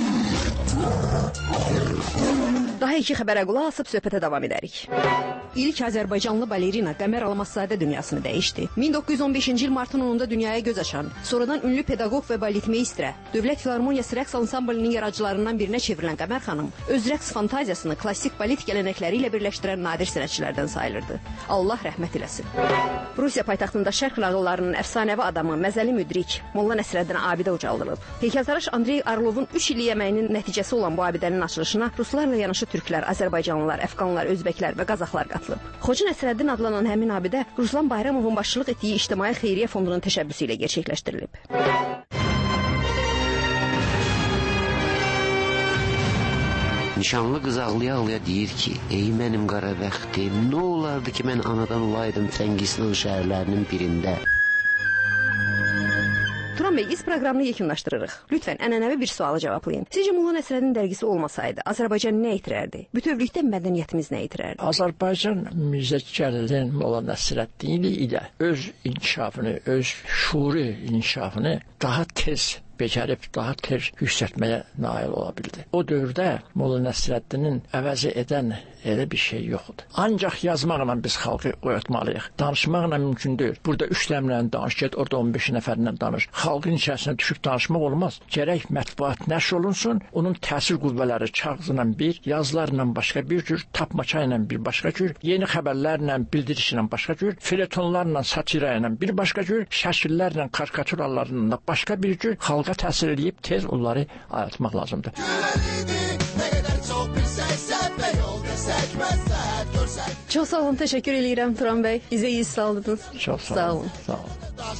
Daha iki xəbərə qulaq asıb söhbətə davam edərik. İlk Azərbaycanlı balerina Qəmər Almazzadə dünyasını dəyişdi. min doqquz yüz on beşinci il martın onunda dünyaya göz açan, sonradan ünlü pedaqoq və baletmeistrə, Dövlət Filarmoniyası rəqs ansamblinin yaradıcılarından birinə çevrilən Qəmər xanım öz rəqs fantaziyasını klassik balet gələnəkləri ilə birləşdirən nadir sənətçilərdən sayılırdı. Allah rəhmət eləsin. Rusiya paytaxtında şərq nağıllarının əfsanəvi adamı, məzəli müdrik Molla Nəsrəddin abidə ucaldılıb. Heykəltaraş Andrey Arlovun üç illik əməyinin nəticəsi olan bu abidənin açılışına ruslarla yanaşı türklər, azərbaycanlılar, əfqanlar, özbəklər və qazaxlar qatılıb. Xoca Nəsrəddin adlanan həmin abidə Ruslan Bayramovun başçılıq etdiyi İctimai Xeyriyyə Fondunun təşəbbüsü ilə gerçəkləşdirilib. Nişanlı qız ağlaya-ağlaya deyir ki, ey mənim qara bəxtim, nə olardı ki, mən anadan olaydım Çəngisnan şəhərlərinin birində. Turan bəy, iz proqramını yekunlaşdırırıq. Lütfən, ənənəvi bir sualı cavablayın. Sizcə Molla Nəsrəddin dərgisi olmasaydı, Azərbaycan nə itirərdi? Bütövlükdə mədəniyyətimiz nə itirərdi? Azərbaycan Mirzə Cəlilin Molla Nəsrəddin ilə öz inkişafını, öz şuuri inkişafını daha tez becərib daha tez yüksəltməyə nail ola bildi. O dövrdə Molla Nəsrəddinin əvəzi edən elə bir şey yoxdur. Ancaq yazmaqla biz xalqı oyatmalıyıq. Danışmaqla mümkün deyil. Burada üç nəmlə danış, get orada on beş nəfərlə danış. Xalqın içərisində düşüb danışmaq olmaz. Gərək mətbuat nəşr olunsun, onun təsir qüvvələri kağızla bir, yazılarla başqa bir cür, tapmaça ilə bir başqa cür, yeni xəbərlərlə, bildiriş ilə başqa cür, feletonlarla, satira ilə bir başqa cür, şəkillərlə, karikaturalarla başqa bir cür xalqa təsir edib tez onları ayatmaq lazımdır. Çox sağ olun, təşəkkür edirəm Turan bəy. Bizə iyi sağladınız. Çox sağ, sağ olun. Sağ olun.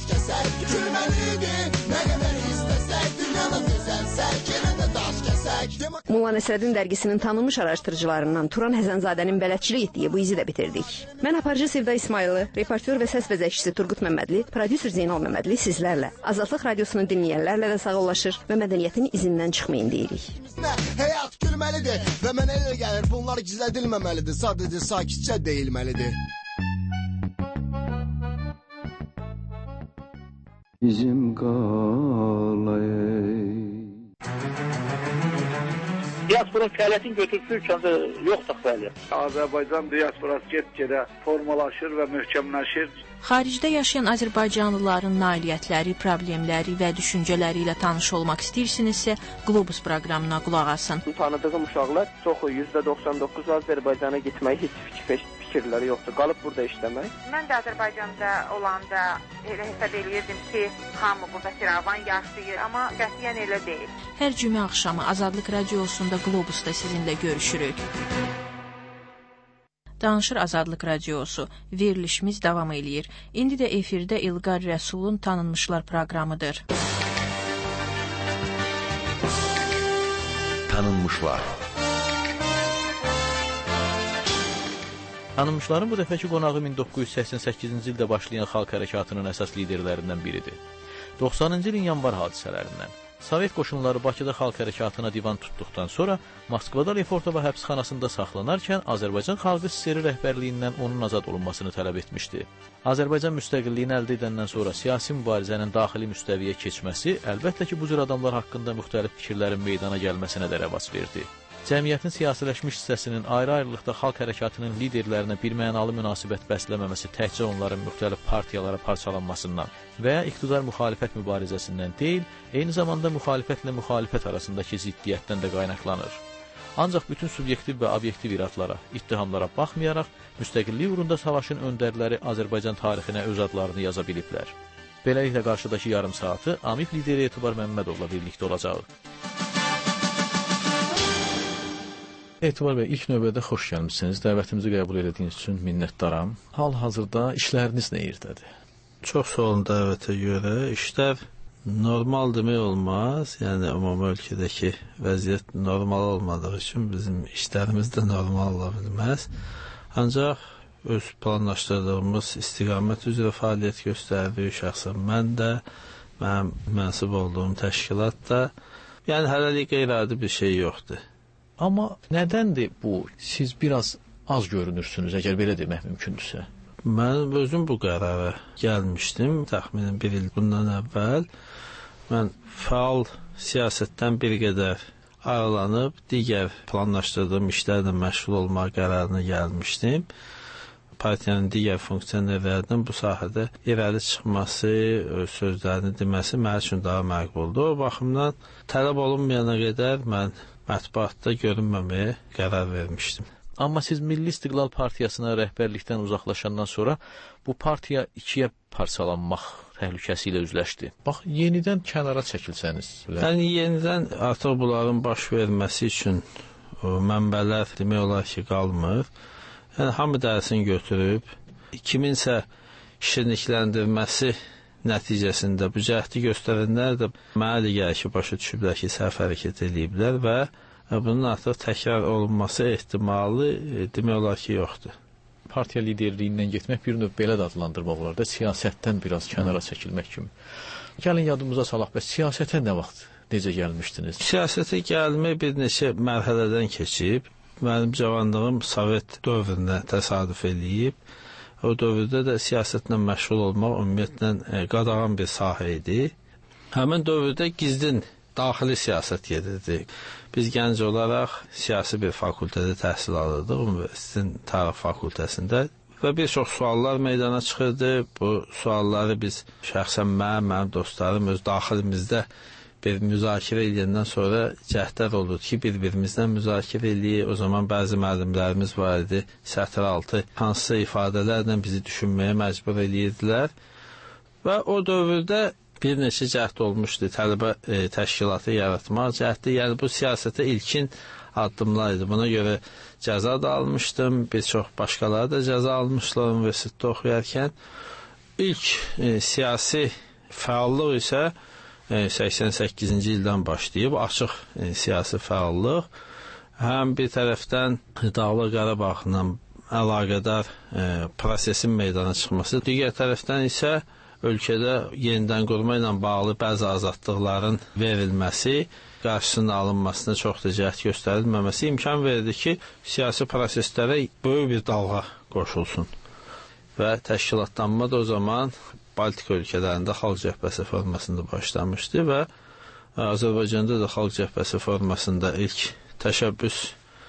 Molla Nəsrəddin dərgisinin tanınmış araşdırıcılarından Turan Həzənzadənin bələdçilik etdiyi bu izi də bitirdik. Mən aparıcı Sevda İsmayılı, reportyor və səs vəzəkçisi Turqut Məmmədli, prodüser Zeynal Məmmədli sizlərlə, Azadlıq Radiosunu dinləyənlərlə də sağollaşır və mədəniyyətin izindən çıxmayın deyirik. Həyat gülməlidir və mənə elə gəlir bunlar gizlədilməməlidir, sadəcə sakitcə deyilməlidir. Bizim qalayı Diasporun fəaliyyətin götürsün üçün yoxdur fəaliyyət. Azərbaycan diasporası get-gedə formalaşır və möhkəmləşir. Xaricdə yaşayan azərbaycanlıların nailiyyətləri, problemləri və düşüncələri ilə tanış olmaq istəyirsinizsə, Globus proqramına qulaq asın. Tanıdığım uşaqlar çoxu yüzdə doxsan doqquz Azərbaycana getməyi heç fikir fikirləri yoxdur. Qalıb burada işləmək. Mən də Azərbaycanda olanda elə hesab eləyirdim ki, hamı burada firavan yaşayır, amma qətiyyən elə deyil. Hər cümə axşamı Azadlıq Radiosunda Globusda sizinlə görüşürük. Danışır Azadlıq Radiosu. Verilişimiz davam eləyir. İndi də efirdə İlqar Rəsulun Tanınmışlar proqramıdır. Tanınmışlar. Tanınmışların bu dəfəki qonağı min doqquz yüz səksən səkkizinci ildə başlayan xalq hərəkatının əsas liderlərindən biridir. doxsanıncı ilin yanvar hadisələrindən. Sovet qoşunları Bakıda xalq hərəkatına divan tutduqdan sonra Moskvada Lefortova həbsxanasında saxlanarkən Azərbaycan Xalq S S R rəhbərliyindən onun azad olunmasını tələb etmişdi. Azərbaycan müstəqilliyini əldə edəndən sonra siyasi mübarizənin daxili müstəviyə keçməsi əlbəttə ki, bu cür adamlar haqqında müxtəlif fikirlərin meydana gəlməsinə də rəvac verdi. Cəmiyyətin siyasiləşmiş hissəsinin ayrı-ayrılıqda xalq hərəkatının liderlərinə birmənalı münasibət bəsləməməsi təkcə onların müxtəlif partiyalara parçalanmasından və ya iqtidar müxalifət mübarizəsindən deyil, eyni zamanda müxalifətlə müxalifət arasındakı ziddiyyətdən də qaynaqlanır. Ancaq bütün subyektiv və obyektiv iradlara, ittihamlara baxmayaraq, müstəqillik uğrunda savaşın öndərləri Azərbaycan tarixinə öz adlarını yaza biliblər. Beləliklə qarşıdakı yarım saatı Amif lideri Etibar Məmmədovla birlikdə olacaq. Etibar bəy, ilk növbədə xoş gəlmişsiniz. Dəvətimizi qəbul etdiyiniz üçün minnətdaram. Hal-hazırda işləriniz nə yerdədir? Çox sağ olun dəvətə görə. İşlər normal demək olmaz. Yəni, ümumi ölkədəki vəziyyət normal olmadığı üçün bizim işlərimiz də normal ola bilməz. Ancaq öz planlaşdırdığımız istiqamət üzrə fəaliyyət göstəririk. Şəxsən mən də, mənim mənsub olduğum təşkilat da. Yəni, hələlik qeyri-adi bir şey yoxdur. Amma nədəndir bu? Siz biraz az görünürsünüz, əgər belə demək mümkündürsə. Mən özüm bu qərara gəlmişdim, təxminən bir il bundan əvvəl. Mən fəal siyasətdən bir qədər ayrılanıb, digər planlaşdırdığım işlərlə məşğul olmaq qərarına gəlmişdim. Partiyanın digər funksionerlərinin bu sahədə irəli çıxması, sözlərini deməsi mənim üçün daha məqbuldur. O baxımdan tələb olunmayana qədər mən mətbuatda görünməməyə qərar vermişdim. Amma siz Milli İstiqlal Partiyasına rəhbərlikdən uzaqlaşandan sonra bu partiya ikiyə parçalanmaq təhlükəsi ilə üzləşdi. Bax, yenidən kənara çəkilsəniz. Yəni, yenidən artıq bunların baş verməsi üçün mənbələr demək olar ki, qalmır. Yəni, hamı dərsini götürüb, kiminsə şirinlikləndirməsi nəticəsində bu cəhdi göstərənlər də mənə də gəlir ki, başa düşüblər ki, səhv hərəkət ediblər və bunun artıq təkrar olunması ehtimalı demək olar ki, yoxdur. Partiya liderliyindən getmək bir növ belə də adlandırmaq olar da, siyasətdən biraz kənara çəkilmək kimi. Gəlin yadımıza salaq, bəs siyasətə nə vaxt, necə gəlmişdiniz? Siyasətə gəlmək bir neçə mərhələdən keçib. Mənim cavanlığım Sovet dövrünə təsadüf eləyib. O dövrdə də siyasətlə məşğul olmaq ümumiyyətlə qadağan bir sahə idi. Həmin dövrdə gizlin daxili siyasət gedirdi. Biz gənc olaraq siyasi bir fakültədə təhsil alırdıq, universitetin tarix fakültəsində və bir çox suallar meydana çıxırdı. Bu sualları biz şəxsən mən, mənim dostlarım öz daxilimizdə bir müzakirə edəndən sonra cəhdlər olurdu ki, bir-birimizlə müzakirə eləyik. O zaman bəzi müəllimlərimiz var idi, sətr altı hansısa ifadələrlə bizi düşünməyə məcbur eləyirdilər və o dövrdə bir neçə cəhd olmuşdu, tələbə e, təşkilatı yaratmaq cəhdi, yəni bu siyasətə ilkin addımlar idi. Buna görə cəza da almışdım, bir çox başqaları da cəza almışlar universitetdə oxuyarkən. İlk e, siyasi fəallıq isə e, səksən səkkizinci ildən başlayıb, açıq e, siyasi fəallıq. Həm bir tərəfdən Dağlıq Qarabağla əlaqədar e, prosesin meydana çıxması, digər tərəfdən isə ölkədə yenidən qurma ilə bağlı bəzi azadlıqların verilməsi, qarşısının alınmasına çox da cəhd göstərilməməsi imkan verdi ki, siyasi proseslərə böyük bir dalğa qoşulsun. Və təşkilatlanma da o zaman Baltika ölkələrində Xalq Cəbhəsi formasında başlamışdı və Azərbaycanda da Xalq Cəbhəsi formasında ilk təşəbbüs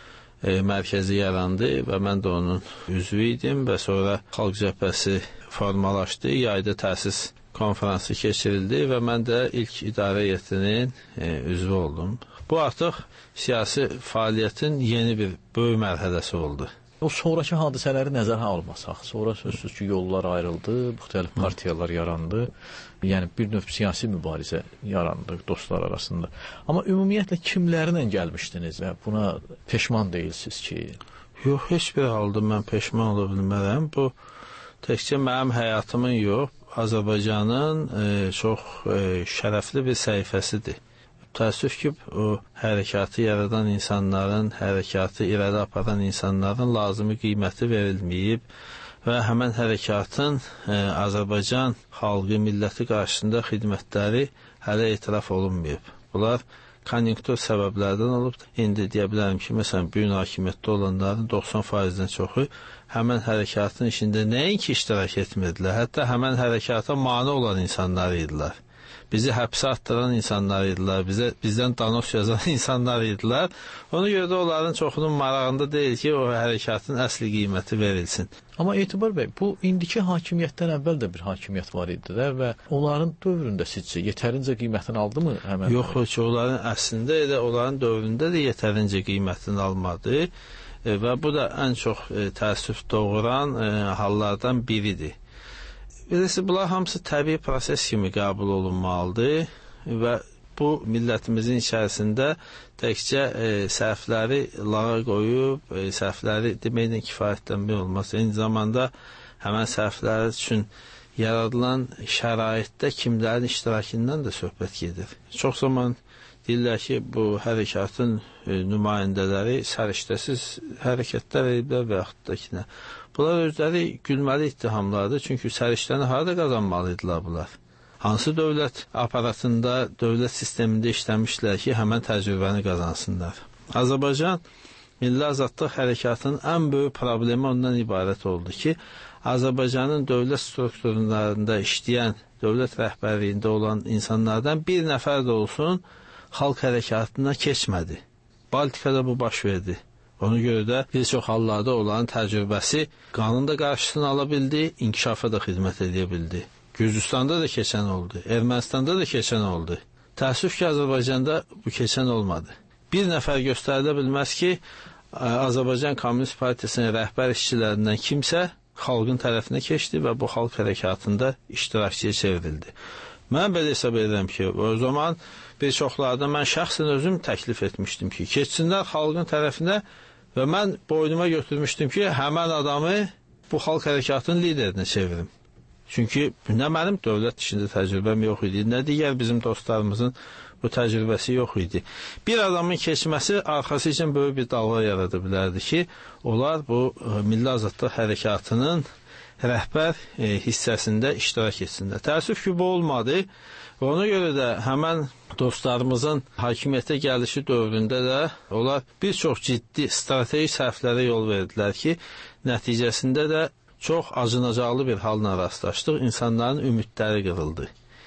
e, mərkəzi yarandı və mən də onun üzvü idim və sonra Xalq Cəbhəsi formalaşdı, yayda təsis konferansı keçirildi və mən də ilk idarə heyətinin e, üzvü oldum. Bu artıq siyasi fəaliyyətin yeni bir böyük mərhələsi oldu. O sonraki hadisələri nəzərə almasaq, sonra sözsüz ki, yollar ayrıldı, müxtəlif partiyalar yarandı, yəni bir növ siyasi mübarizə yarandı dostlar arasında. Amma ümumiyyətlə kimlərlə gəlmişdiniz və buna peşman deyilsiniz ki? Yox, heç bir halda mən peşman ola bilmərəm. Bu təkcə mənim həyatımın yox, Azərbaycanın e, çox e, şərəfli bir səhifəsidir. Təəssüf ki, o hərəkatı yaradan insanların, hərəkatı irəli aparan insanların lazımi qiyməti verilməyib və həmən hərəkatın e, Azərbaycan xalqı, milləti qarşısında xidmətləri hələ etiraf olunmayıb. Bunlar konjunktur səbəblərdən olub. İndi deyə bilərəm ki, məsələn, bu gün hakimiyyətdə olanların doxsan faizdən çoxu həmən hərəkatın içində nəinki iştirak etmirdilər, hətta həmən hərəkata mane olan insanlar idilər. Bizi həbsə attıran insanlar idilər, bizə, bizdən danos yazan insanlar idilər. Ona görə də onların çoxunun marağında deyil ki, o hərəkatın əsli qiyməti verilsin. Amma Etibar bəy, bu indiki hakimiyyətdən əvvəl də bir hakimiyyət var idi də və onların dövründə sizcə yetərincə qiymətini aldı mı? Həmən Yox, ki, onların əslində elə onların dövründə də yetərincə qiymətini almadı e, və bu da ən çox e, təəssüf doğuran e, hallardan biridir. Birisi, bunlar hamısı təbii proses kimi qəbul olunmalıdır və bu millətimizin içərisində təkcə e, səhvləri lağa qoyub, e, səhvləri deməklə kifayətlənmək olmaz. Eyni zamanda həmən səhvlər üçün yaradılan şəraitdə kimlərin iştirakindən də söhbət gedir. Çox zaman deyirlər ki, bu hərəkatın e, nümayəndələri səriştəsiz hərəkətlər ediblər və yaxud da ki, nə. Bunlar özləri gülməli ittihamlardır, çünki səriştəni harada qazanmalıydılar bunlar? Hansı dövlət aparatında, dövlət sistemində işləmişlər ki, həmən təcrübəni qazansınlar? Azərbaycan Milli Azadlıq Hərəkatının ən böyük problemi ondan ibarət oldu ki, Azərbaycanın dövlət strukturlarında işləyən, dövlət rəhbərliyində olan insanlardan bir nəfər də olsun xalq hərəkatına keçmədi. Baltikada bu baş verdi. Ona görə də bir çox hallarda olan təcrübəsi qanun da qarşısını ala bildi, inkişafa da xidmət edə bildi. Gürcüstanda da keçən oldu, Ermənistanda da keçən oldu. Təəssüf ki, Azərbaycanda bu keçən olmadı. Bir nəfər göstərilə bilməz ki, Azərbaycan Komünist Partiyasının rəhbər işçilərindən kimsə xalqın tərəfinə keçdi və bu xalq hərəkatında iştirakçıya çevrildi. Mən belə hesab edirəm ki, o zaman bir çoxlarda mən şəxsən özüm təklif etmişdim ki, keçsinlər xalqın tərəfinə və mən boynuma götürmüşdüm ki, həmən adamı bu xalq hərəkatının liderinə çevirim. Çünki nə mənim dövlət işində təcrübəm yox idi, nə digər bizim dostlarımızın bu təcrübəsi yox idi. Bir adamın keçməsi arxası üçün böyük bir dalğa yarada bilərdi ki, onlar bu Milli Azadlıq Hərəkatının rəhbər e, hissəsində iştirak etsinlər. Təəssüf ki, bu olmadı və ona görə də həmən dostlarımızın hakimiyyətə gəlişi dövründə də onlar bir çox ciddi strateji səhvlərə yol verdilər ki, nəticəsində də çox acınacaqlı bir halına rastlaşdıq, insanların ümidləri qırıldı.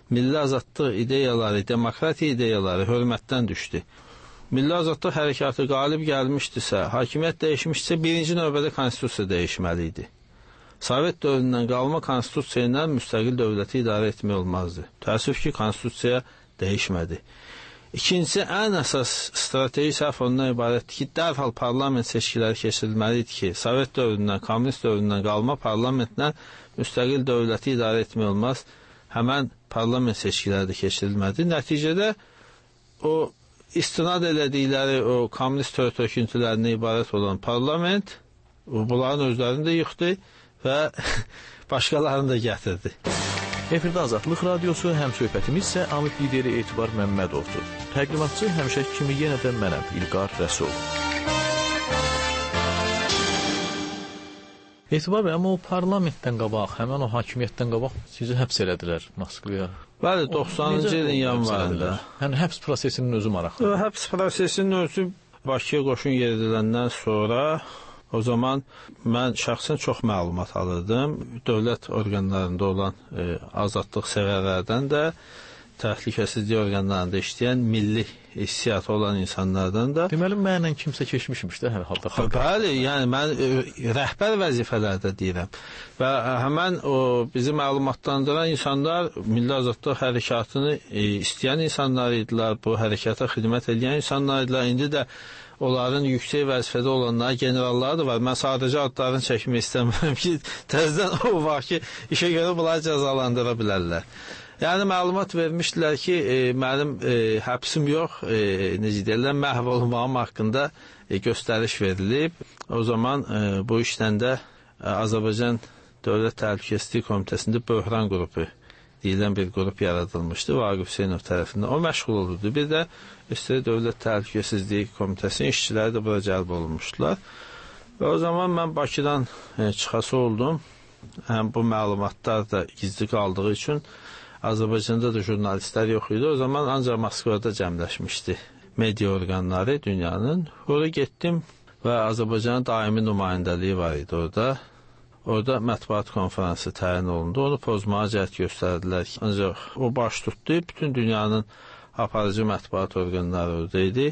milli azadlıq ideyaları, demokratiya ideyaları hörmətdən düşdü. Milli azadlıq hərəkatı qalib gəlmişdisə, hakimiyyət dəyişmişsə, birinci növbədə konstitusiya dəyişməli idi. Sovet dövründən qalma konstitusiya ilə müstəqil dövləti idarə etmək olmazdı. Təəssüf ki, konstitusiya dəyişmədi. İkincisi, ən əsas strateji səhv ondan ibarətdir ki, dərhal parlament seçkiləri keçirilməli idi ki, Sovet dövründən, kommunist dövründən qalma parlamentlə müstəqil dövləti idarə etmək olmaz. Həmən parlament seçkiləri də keçirilmədi. Nəticədə o istinad elədikləri o kommunist tör-töküntülərinə ibarət olan parlament bunların özlərini də yıxdı və başqalarını da gətirdi. Efirdə Azadlıq Radiosu, həm söhbətimiz isə Amit lideri Etibar Məmmədovdur. Təqdimatçı həmişəki kimi yenə də mənəm, İlqar Rəsul. Etibar bəy, amma o parlamentdən qabaq, həmən o hakimiyyətdən qabaq sizi həbs elədilər Moskvaya. Bəli, doxsanıncı ilin yanvarında. Yəni həbs prosesinin özü maraqlı. Həbs prosesinin özü Bakıya qoşun yeridiləndən sonra o zaman mən şəxsən çox məlumat alırdım. Dövlət orqanlarında olan e, azadlıq sevərlərdən də, təhlükəsizlik orqanlarında işləyən milli hissiyatı olan insanlardan da. Deməli, mənlə kimsə keçmişmiş də hər halda. Bəli, yəni mən e, rəhbər vəzifələrdə deyirəm. Və həmən o bizi məlumatlandıran insanlar milli azadlıq hərəkatını e, istəyən insanlar idilər, bu hərəkata xidmət edən insanlar idilər. İndi də onların yüksək vəzifədə olanlar, generalları da var. Mən sadəcə adlarını çəkmək istəmirəm ki, təzdən o var ki, işə görə bunları cəzalandıra bilərlər. Yəni, məlumat vermişdilər ki, e, mənim e, həbsim yox, e, necə deyirlər, məhv olmağım haqqında e, göstəriş verilib. O zaman e, bu işdən də e, Azərbaycan Dövlət Təhlükəsizlik Komitəsində böhran qrupu deyilən bir qrup yaradılmışdı Vaqif Hüseynov tərəfindən. O məşğul olurdu. Bir də üstəlik Dövlət Təhlükəsizlik Komitəsinin işçiləri də bura cəlb olunmuşdular. Və o zaman mən Bakıdan e, çıxası oldum. Həm bu məlumatlar da gizli qaldığı üçün Azərbaycanda da jurnalistlər yox idi. O zaman ancaq Moskvada cəmləşmişdi media orqanları dünyanın. Oraya getdim və Azərbaycanın daimi nümayəndəliyi var idi orada. Orada mətbuat konferansı təyin olundu. Onu pozmağa cəhd göstərdilər. Ancaq o baş tutdu. Bütün dünyanın aparıcı mətbuat orqanları orada idi.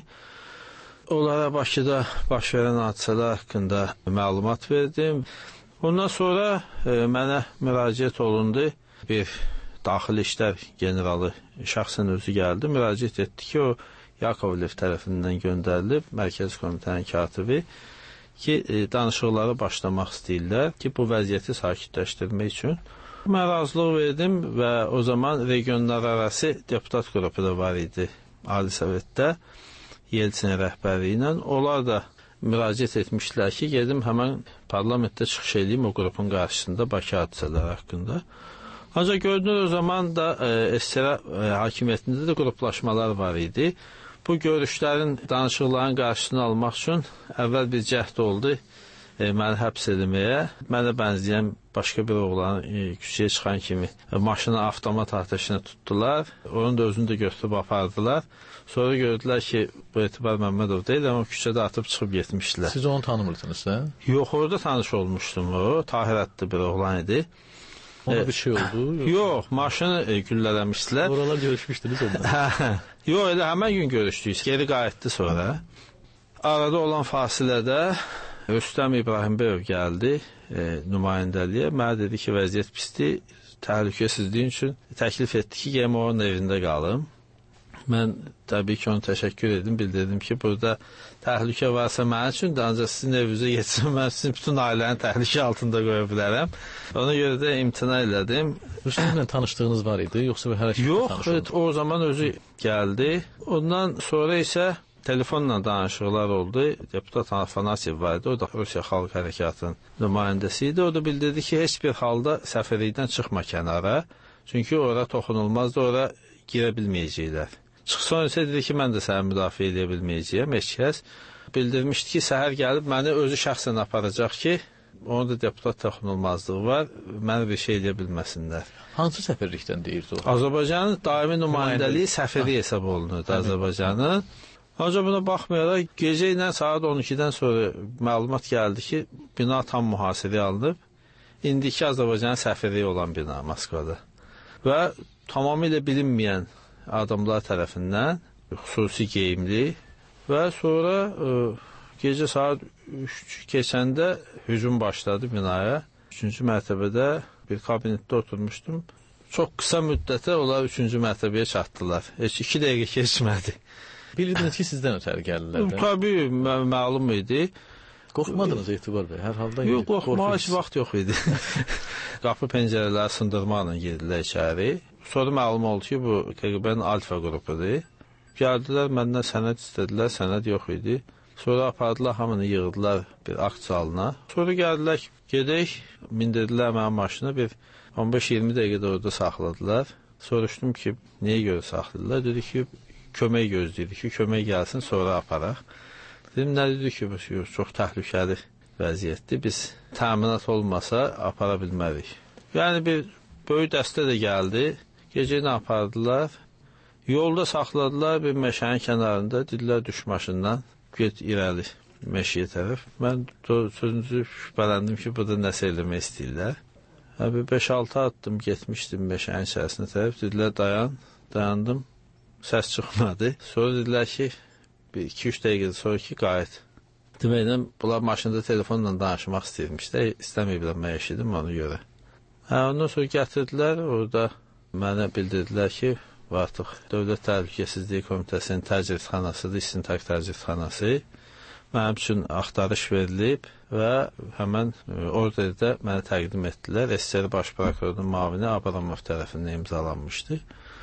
Onlara Bakıda baş verən hadisələr haqqında məlumat verdim. Ondan sonra e, mənə müraciət olundu. Bir daxili işlər generalı şəxsən özü gəldi. Müraciət etdi ki, o Yakovlev tərəfindən göndərilib, Mərkəzi Komitənin katibi ki, e, danışıqları başlamaq istəyirlər ki, bu vəziyyəti sakitləşdirmək üçün. Mən razılıq verdim və o zaman regionlar arası deputat qrupu da var idi Ali Sovetdə, Yeltsin rəhbərliyi ilə. Onlar da müraciət etmişdilər ki, gedim həmən parlamentdə çıxış edeyim o qrupun qarşısında Bakı hadisələri haqqında. Ancaq gördünüz, o zaman da e, S S R e, hakimiyyətində də qruplaşmalar var idi. Bu görüşlərin, danışıqların qarşısını almaq üçün əvvəl bir cəhd oldu e, məni həbs edilməyə. Mənə bənzəyən başqa bir oğlanı e, küçəyə çıxan kimi e, maşını avtomat atəşinə tutdular. Onun da özünü də götürüb apardılar. Sonra gördülər ki, bu Etibar Məmmədov deyil, amma küçədə atıb çıxıb getmişdilər. Siz onu tanımırdınız, hə? Yox, orada tanış olmuşdum o. Tahir adlı bir oğlan idi. Ona bir şey oldu? Yox, yox maşını e, güllələmişdilər. Oralar görüşmüşdünüz ondan. Yox, elə həmən gün görüşdük. Geri qayıtdı sonra. Arada olan fasilədə Rüstəm İbrahimbəyov gəldi e, nümayəndəliyə. Mənə dedi ki, vəziyyət pisdir, təhlükəsizliyin üçün təklif etdi ki, gəlmə onun evində qalım. Mən təbii ki, onu təşəkkür edim, bildirdim ki, burada təhlükə varsa mənim üçün də, ancaq sizin evinizə geçsin, mən sizin bütün ailəni təhlükə altında qoya bilərəm. Ona görə də imtina elədim. Rüstəmlə tanışdığınız var idi, yoxsa hər şey Yox, evet, o zaman özü gəldi. Ondan sonra isə telefonla danışıqlar oldu. Deputat Afanasyev var idi, o da Rusiya Xalq Hərəkatının nümayəndəsi idi. O da bildirdi ki, heç bir halda səfirlikdən çıxma kənara. Çünki ora toxunulmazdı, ora girə bilməyəcəklər. Çıxsan isə dedi ki, mən də səni müdafiə edə bilməyəcəyəm, heç kəs. Bildirmişdi ki, səhər gəlib məni özü şəxsən aparacaq ki, onun da deputat toxunulmazlığı var, məni bir şey edə bilməsinlər. Hansı səfirlikdən deyirdi o? Azərbaycanın daimi nümayəndəliyi səfiri hesab olunurdu Azərbaycanın. Ancaq buna baxmayaraq, gecə ilə saat on ikidən sonra məlumat gəldi ki, bina tam mühasirəyə alınıb, indiki Azərbaycanın səfiri olan bina Moskvada. Və tamamilə bilinməyən adamlar tərəfindən xüsusi geyimli və sonra ə, gecə saat üç keçəndə hücum başladı binaya. Üçüncü mərtəbədə bir kabinetdə oturmuşdum. Çox qısa müddətə onlar üçüncü mərtəbəyə çatdılar. Heç iki dəqiqə keçmədi. Bilirdiniz ki, sizdən ötəri gəlirlər. Tabii, mə məlum idi. Qorxmadınız Etibar bəy, hər halda? Yox, qorxmağa heç vaxt yox idi. Qapı pəncərələri sındırmaqla girdilər içəri. Sonra məlum oldu ki, bu K G B-nin alfa qrupudur. Gəldilər, məndən sənəd istədilər, sənəd yox idi. Sonra apardılar, hamını yığdılar bir akt salına. Sonra gəldilər, gedək, mindirdilər mənim maşına, bir on beş iyirmi dəqiqədə orada saxladılar. Soruşdum ki, niyə görə saxladılar? Dedi ki, kömək gözləyirdi ki, kömək gəlsin, sonra aparaq. Dedim, nə dedi ki, çox təhlükəli vəziyyətdir, biz təminat olmasa apara bilmərik. Yəni, bir böyük dəstə də gəldi, gecəni apardılar, yolda saxladılar bir meşənin kənarında, dedilər, düş maşından, get irəli meşəyə tərəf. Mən sözünüzü şübhələndim ki, burada nəsə eləmək istəyirlər. Bir beş altı addım getmişdim meşənin içərisinə tərəf, dedilər, dayan, dayandım, səs çıxmadı. Sonra dedilər ki, bir iki üç dəqiqədə sonra ki, qayıt. Deməklə, bunlar maşında telefonla danışmaq istəyirmişlər, istəməyiblər mən eşidim ona görə. Hə, ondan sonra gətirdilər, orada mənə bildirdilər ki, artıq Dövlət Təhlükəsizliyi Komitəsinin təcridxanasıdır, İstintaq təcridxanası. Mənim üçün axtarış verilib və həmən orderdə mənə təqdim etdilər. S S R Baş Prokurorunun mavini Abramov tərəfindən imzalanmışdı.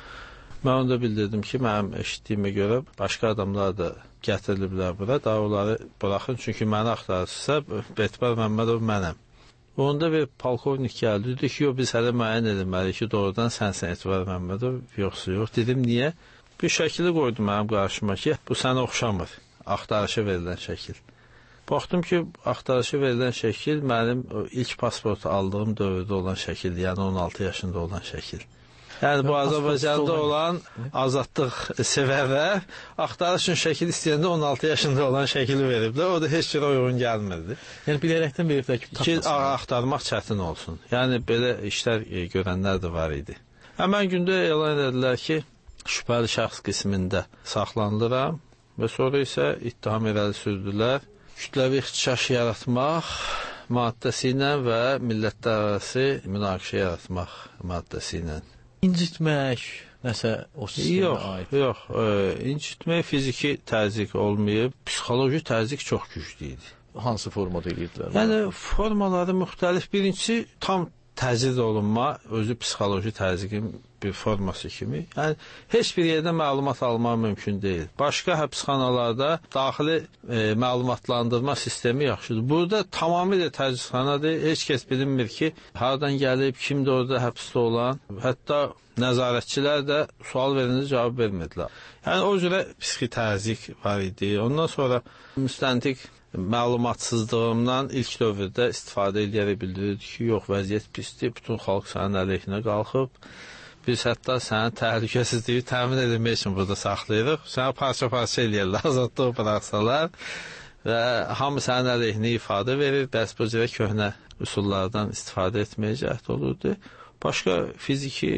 Mən onu da bildirdim ki, mənim eşitdiyimə görə başqa adamlar da gətiriliblər bura, daha onları buraxın, çünki məni axtarırsa, Etibar Məmmədov mənəm. Onda bir polkovnik gəldi, dedi ki, yox, biz hələ müəyyən edilməliyik ki, doğrudan sənsən Etibar Məmmədov, yoxsa yox. Dedim, niyə? Bir şəkili qoydum mənim qarşıma ki, bu sənə oxşamır, axtarışa verilən şəkil. Baxdım ki, axtarışa verilən şəkil mənim ilk pasport aldığım dövrdə olan şəkildir, yəni on altı yaşında olan şəkil. Yəni, bu Azərbaycanda olan azadlıq sevərlər axtarış üçün şəkil istəyəndə on altı yaşında olan şəkili veriblər. O da heç cürə uyğun gəlmirdi. Yəni, bilərəkdən veriblər ki, ki, axtarmaq çətin olsun. Yəni, belə işlər görənlər də var idi. Həmən gündə elan edildilər ki, şübhəli şəxs qismində saxlanılıram və sonra isə ittiham irəli sürdülər. Kütləvi ixtişaş yaratmaq maddəsi ilə və millətlərarası münaqişə yaratmaq maddəsi ilə. İncitmək, nəsə o sistemə aid? Yox, yox. E, incitmək fiziki təzyiq olmayıb, psixoloji təzyiq çox güclü idi. Hansı formada edirdilər? Yəni, formaları müxtəlif. Birincisi, tam təzyiq olunma, özü psixoloji təzyiqin bir forması kimi. Yəni, heç bir yerdə məlumat almaq mümkün deyil. Başqa həbsxanalarda daxili e, məlumatlandırma sistemi yaxşıdır. Burada tamamilə təzyiqxanadır. Heç kəs bilinmir ki, hardan gəlib, kimdir orada həbsdə olan. Hətta nəzarətçilər də sual verəndə cavab vermədilər. Yəni, o cürə psixi təzyiq var idi. Ondan sonra müstəntiq məlumatsızlığımdan ilk dövrdə istifadə edərək bildirirdi ki, yox, vəziyyət pisdir, bütün xalq sənin əleyhinə qalxıb. Biz hətta sənin təhlükəsizliyi təmin edilmək üçün burada saxlayırıq. Sənə parça-parça eləyərlər, azadlıq bıraxsalar və hamı sənin əleyhinə ifadə verir. Bəs bu cürə köhnə üsullardan istifadə etməyə cəhd olurdu. Başqa fiziki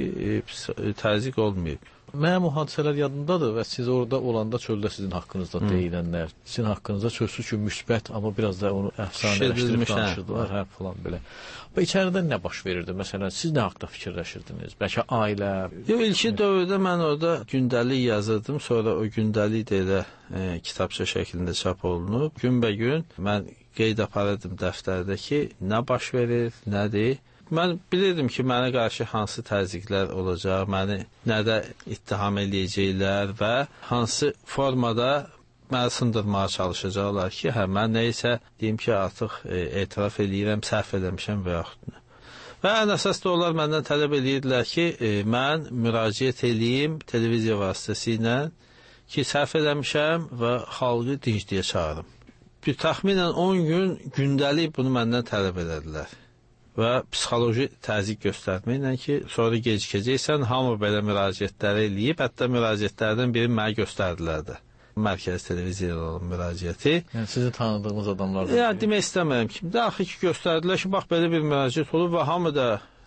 təzyiq olmayıb. Mənim o hadisələr yadındadır və siz orada olanda çöldə sizin haqqınızda deyilənlər, sizin haqqınızda sözsüz ki, müsbət, amma biraz da onu əfsanələşdirib danışırdılar, hə, falan belə. Və içəridə nə baş verirdi? Məsələn, siz nə haqda fikirləşirdiniz? Bəlkə ailə? Yox, ilki dövrdə mən orada gündəlik yazırdım, sonra o gündəlik də elə e, kitabça şəklində çap olunub. Günbəgün mən qeyd aparırdım dəftərdə ki, nə baş verir, nədir? Mən bilirdim ki, mənə qarşı hansı təzyiqlər olacaq, məni nədə ittiham eləyəcəklər və hansı formada məni sındırmağa çalışacaqlar ki, hə, mən neysə deyim ki, artıq e, etiraf eləyirəm, səhv eləmişəm və yaxud nə. Və ən əsas da onlar məndən tələb eləyirdilər ki, e, mən müraciət eləyim televiziya vasitəsilə ki, səhv eləmişəm və xalqı dincliyə çağırım. Bir təxminən on gün gündəlik bunu məndən tələb elədilər. Və psixoloji təzyiq göstərməklə ki, sonra gecikəcəksən, hamı belə müraciətləri eləyib, hətta müraciətlərdən birini mənə göstərdilər də. Mərkəz televiziyada olan müraciəti. Yəni, sizi tanıdığınız adamlardan? Yəni, demək istəmirəm ki, də axı ki, göstərdilər ki, bax, belə bir müraciət olub və hamı da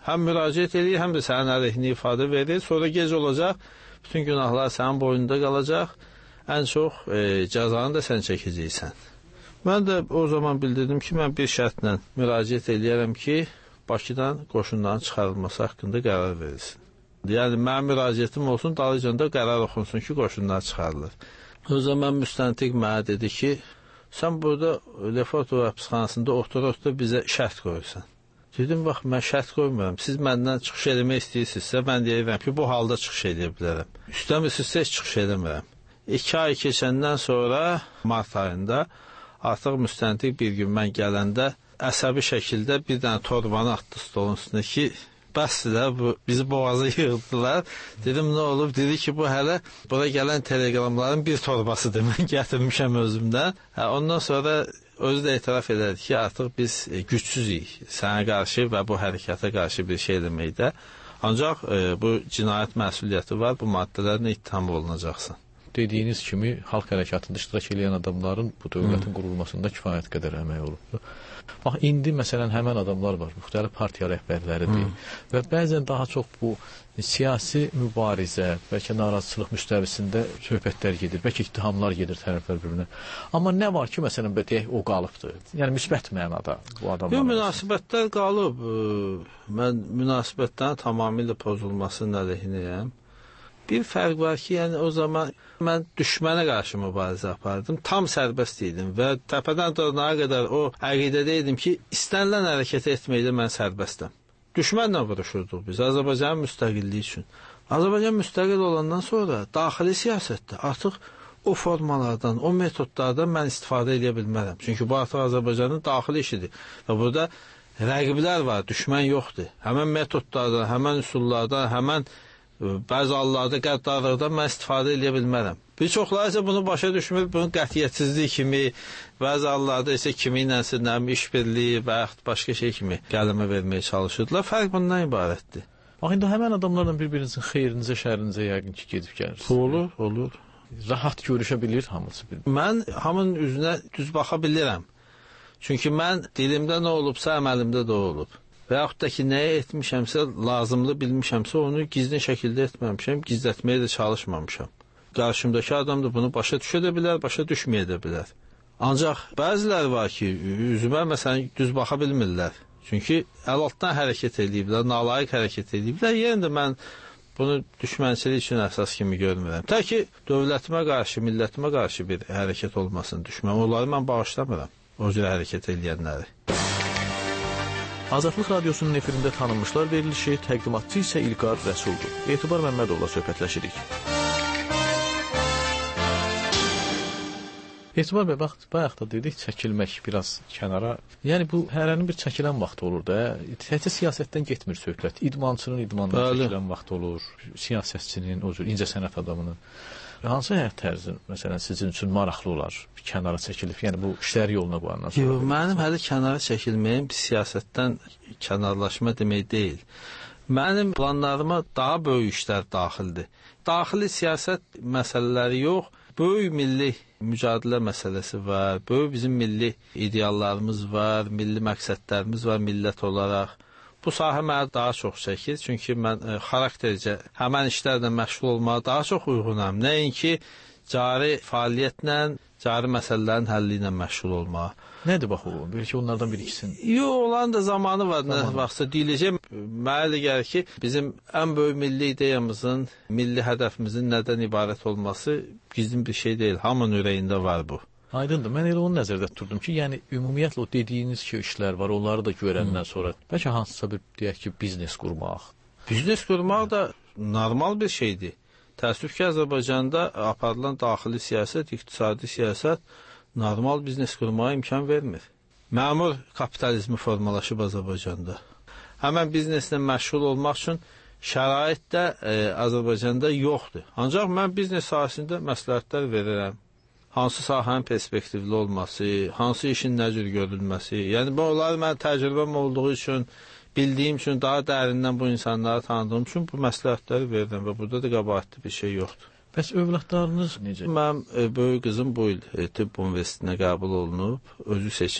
həm müraciət edir, həm də sənin əleyhinə ifadə verir. Sonra gec olacaq, bütün günahlar sənin boynunda qalacaq. Ən çox e, cəzanı da sən çəkəcəksən. Mən də o zaman bildirdim ki, mən bir şərtlə müraciət edərəm ki, Bakıdan qoşunların çıxarılması haqqında qərar verilsin. Yəni, mənim müraciətim olsun, dalıcan da qərar oxunsun ki, qoşunlar çıxarılır. O zaman müstəntiq mənə dedi ki, sən burada Lefortovo həbsxanasında otura-otura bizə şərt qoyursan. Dedim, bax, mən şərt qoymuram. Siz məndən çıxış eləmək istəyirsinizsə, mən deyirəm ki, bu halda çıxış edə bilərəm. İstəmirsinizsə, heç çıxış eləmirəm. İki ay keçəndən sonra, mart ayında, artıq müstəntiq bir gün mən gələndə əsəbi şəkildə bir dənə torbanı atdı stolun üstünə ki, bəsdirlər, bu, bizi boğaza yığdılar. Dedim, nə olub? Dedi ki, bu hələ bura gələn telegramların bir torbasıdır. Mən gətirmişəm özümdən. Hə, ondan sonra özü də etiraf edərdi ki, artıq biz e, gücsüzük sənə qarşı və bu hərəkata qarşı bir şey deməkdə. Ancaq e, bu cinayət məsuliyyəti var, bu maddələrlə ittiham olunacaqsın. Dediyiniz kimi, xalq hərəkatında iştirak edən adamların bu dövlətin qurulmasında kifayət qədər əmək olubdur. Bax, indi məsələn həmən adamlar var, müxtəlif partiya rəhbərləridir və bəzən daha çox bu siyasi mübarizə, bəlkə narazıçılıq müstəvisində söhbətlər gedir, bəlkə ittihamlar gedir tərəflər bir-birinə. Amma nə var ki, məsələn, deyək, o qalıbdır? Yəni, müsbət mənada bu adamlar. Yox, münasibətlər qalıb. Mən münasibətlərin tamamilə pozulmasının əleyhinəyəm. Bir fərq var ki, yəni o zaman mən düşmənə qarşı mübarizə apardım, tam sərbəst idim və təpədən dırnağa qədər o əqidədə idim ki, istənilən hərəkət etməkdə mən sərbəstəm. Düşmənlə vuruşurduq biz, Azərbaycanın müstəqilliyi üçün. Azərbaycan müstəqil olandan sonra daxili siyasətdə artıq o formalardan, o metodlardan mən istifadə edə bilmərəm. Çünki bu artıq Azərbaycanın daxili işidir və burada rəqiblər var, düşmən yoxdur. Həmən metodlardan, həmən üsullardan, həmən bəzi hallarda qəddarlıqdan mən istifadə edə bilmərəm. Bir çoxları isə bunu başa düşmür, bunu qətiyyətsizlik kimi, bəzi hallarda isə kimi ilənsə işbirliyi və yaxud başqa şey kimi qələmə verməyə çalışırdılar. Fərq bundan ibarətdir. Bax, indi həmən adamlarla bir-birinizin xeyrinizə, şərinizə yəqin ki, gedib gəlirsiniz. Olur, olur. Rahat görüşə bilir hamısı. Mən hamının üzünə düz baxa bilirəm. Çünki mən dilimdə nə olubsa, əməlimdə də olub. Və yaxud da ki, nəyə etmişəmsə, lazımlı bilmişəmsə, onu gizlin şəkildə etməmişəm, gizlətməyə də çalışmamışam. Qarşımdakı adam da bunu başa düşə də bilər, başa düşməyə də bilər. Ancaq bəziləri var ki, üzümə məsələn düz baxa bilmirlər. Çünki əl-altdan hərəkət ediblər, nalayiq hərəkət ediblər. Yəni də mən bunu düşmənçilik üçün əsas kimi görmürəm. Tək ki, dövlətimə qarşı, millətimə qarşı bir hərəkət olmasını düşməm. Onları mən bağışlamıram, o cür hərəkət edənləri. Azadlıq Radiosunun efirində tanınmışlar verilişi, təqdimatçı isə İlqar Rəsuldur. Etibar Məmmədovla söhbətləşirik. Etibar bəy, bax, bayaq da dedik, çəkilmək biraz kənara. Yəni, bu hərənin bir çəkilən vaxtı olur da. Təkcə siyasətdən getmir söhbət. İdmançının idmandan çəkilən vaxtı olur. Siyasətçinin, o cür incə sənət adamının. Hansı həyat tərzi, məsələn, sizin üçün maraqlı olar, kənara çəkilib, yəni bu işlər yoluna qoyandan sonra? Yox, mənim hələ kənara çəkilməyim bir siyasətdən kənarlaşma demək deyil. Mənim planlarıma daha böyük işlər daxildir. Daxili siyasət məsələləri yox, böyük milli mücadilə məsələsi var, böyük bizim milli ideallarımız var, milli məqsədlərimiz var millət olaraq. Bu sahə mənə daha çox çəkir, çünki mən e, xaraktercə həmən işlərlə məşğul olmağa daha çox uyğunam. Nəinki cari fəaliyyətlə, cari məsələlərin həlli ilə məşğul olmağa. Nədir bax o? Belki onlardan bir ikisini. Yox, olan da zamanı var. Nə vaxtsa deyiləcək. Mənə elə gəlir ki, bizim ən böyük milli ideyamızın, milli hədəfimizin nədən ibarət olması gizlin bir şey deyil. Hamının ürəyində var bu. Aydındır. Mən elə onu nəzərdə tuturdum ki, yəni ümumiyyətlə o dediyiniz ki, işlər var, onları da görəndən hmm. sonra bəlkə hansısa bir, deyək ki, biznes qurmaq. Biznes qurmaq da normal bir şeydir. Təəssüf ki, Azərbaycanda aparılan daxili siyasət, iqtisadi siyasət normal biznes qurmağa imkan vermir. Məmur kapitalizmi formalaşıb Azərbaycanda. Həmən bizneslə məşğul olmaq üçün şərait də e, Azərbaycanda yoxdur. Ancaq mən biznes sahəsində məsləhətlər verirəm. Hansı sahənin perspektivli olması, hansı işin nə cür görülməsi. Yəni, bu onları mən təcrübəm olduğu üçün, bildiyim üçün, daha dərindən bu insanları tanıdığım üçün bu məsləhətləri verirəm və burada da qəbahətli bir şey yoxdur. Bəs övladlarınız necə? Mənim e, böyük qızım bu il e, Tibb Universitetinə qəbul olunub, özü seçib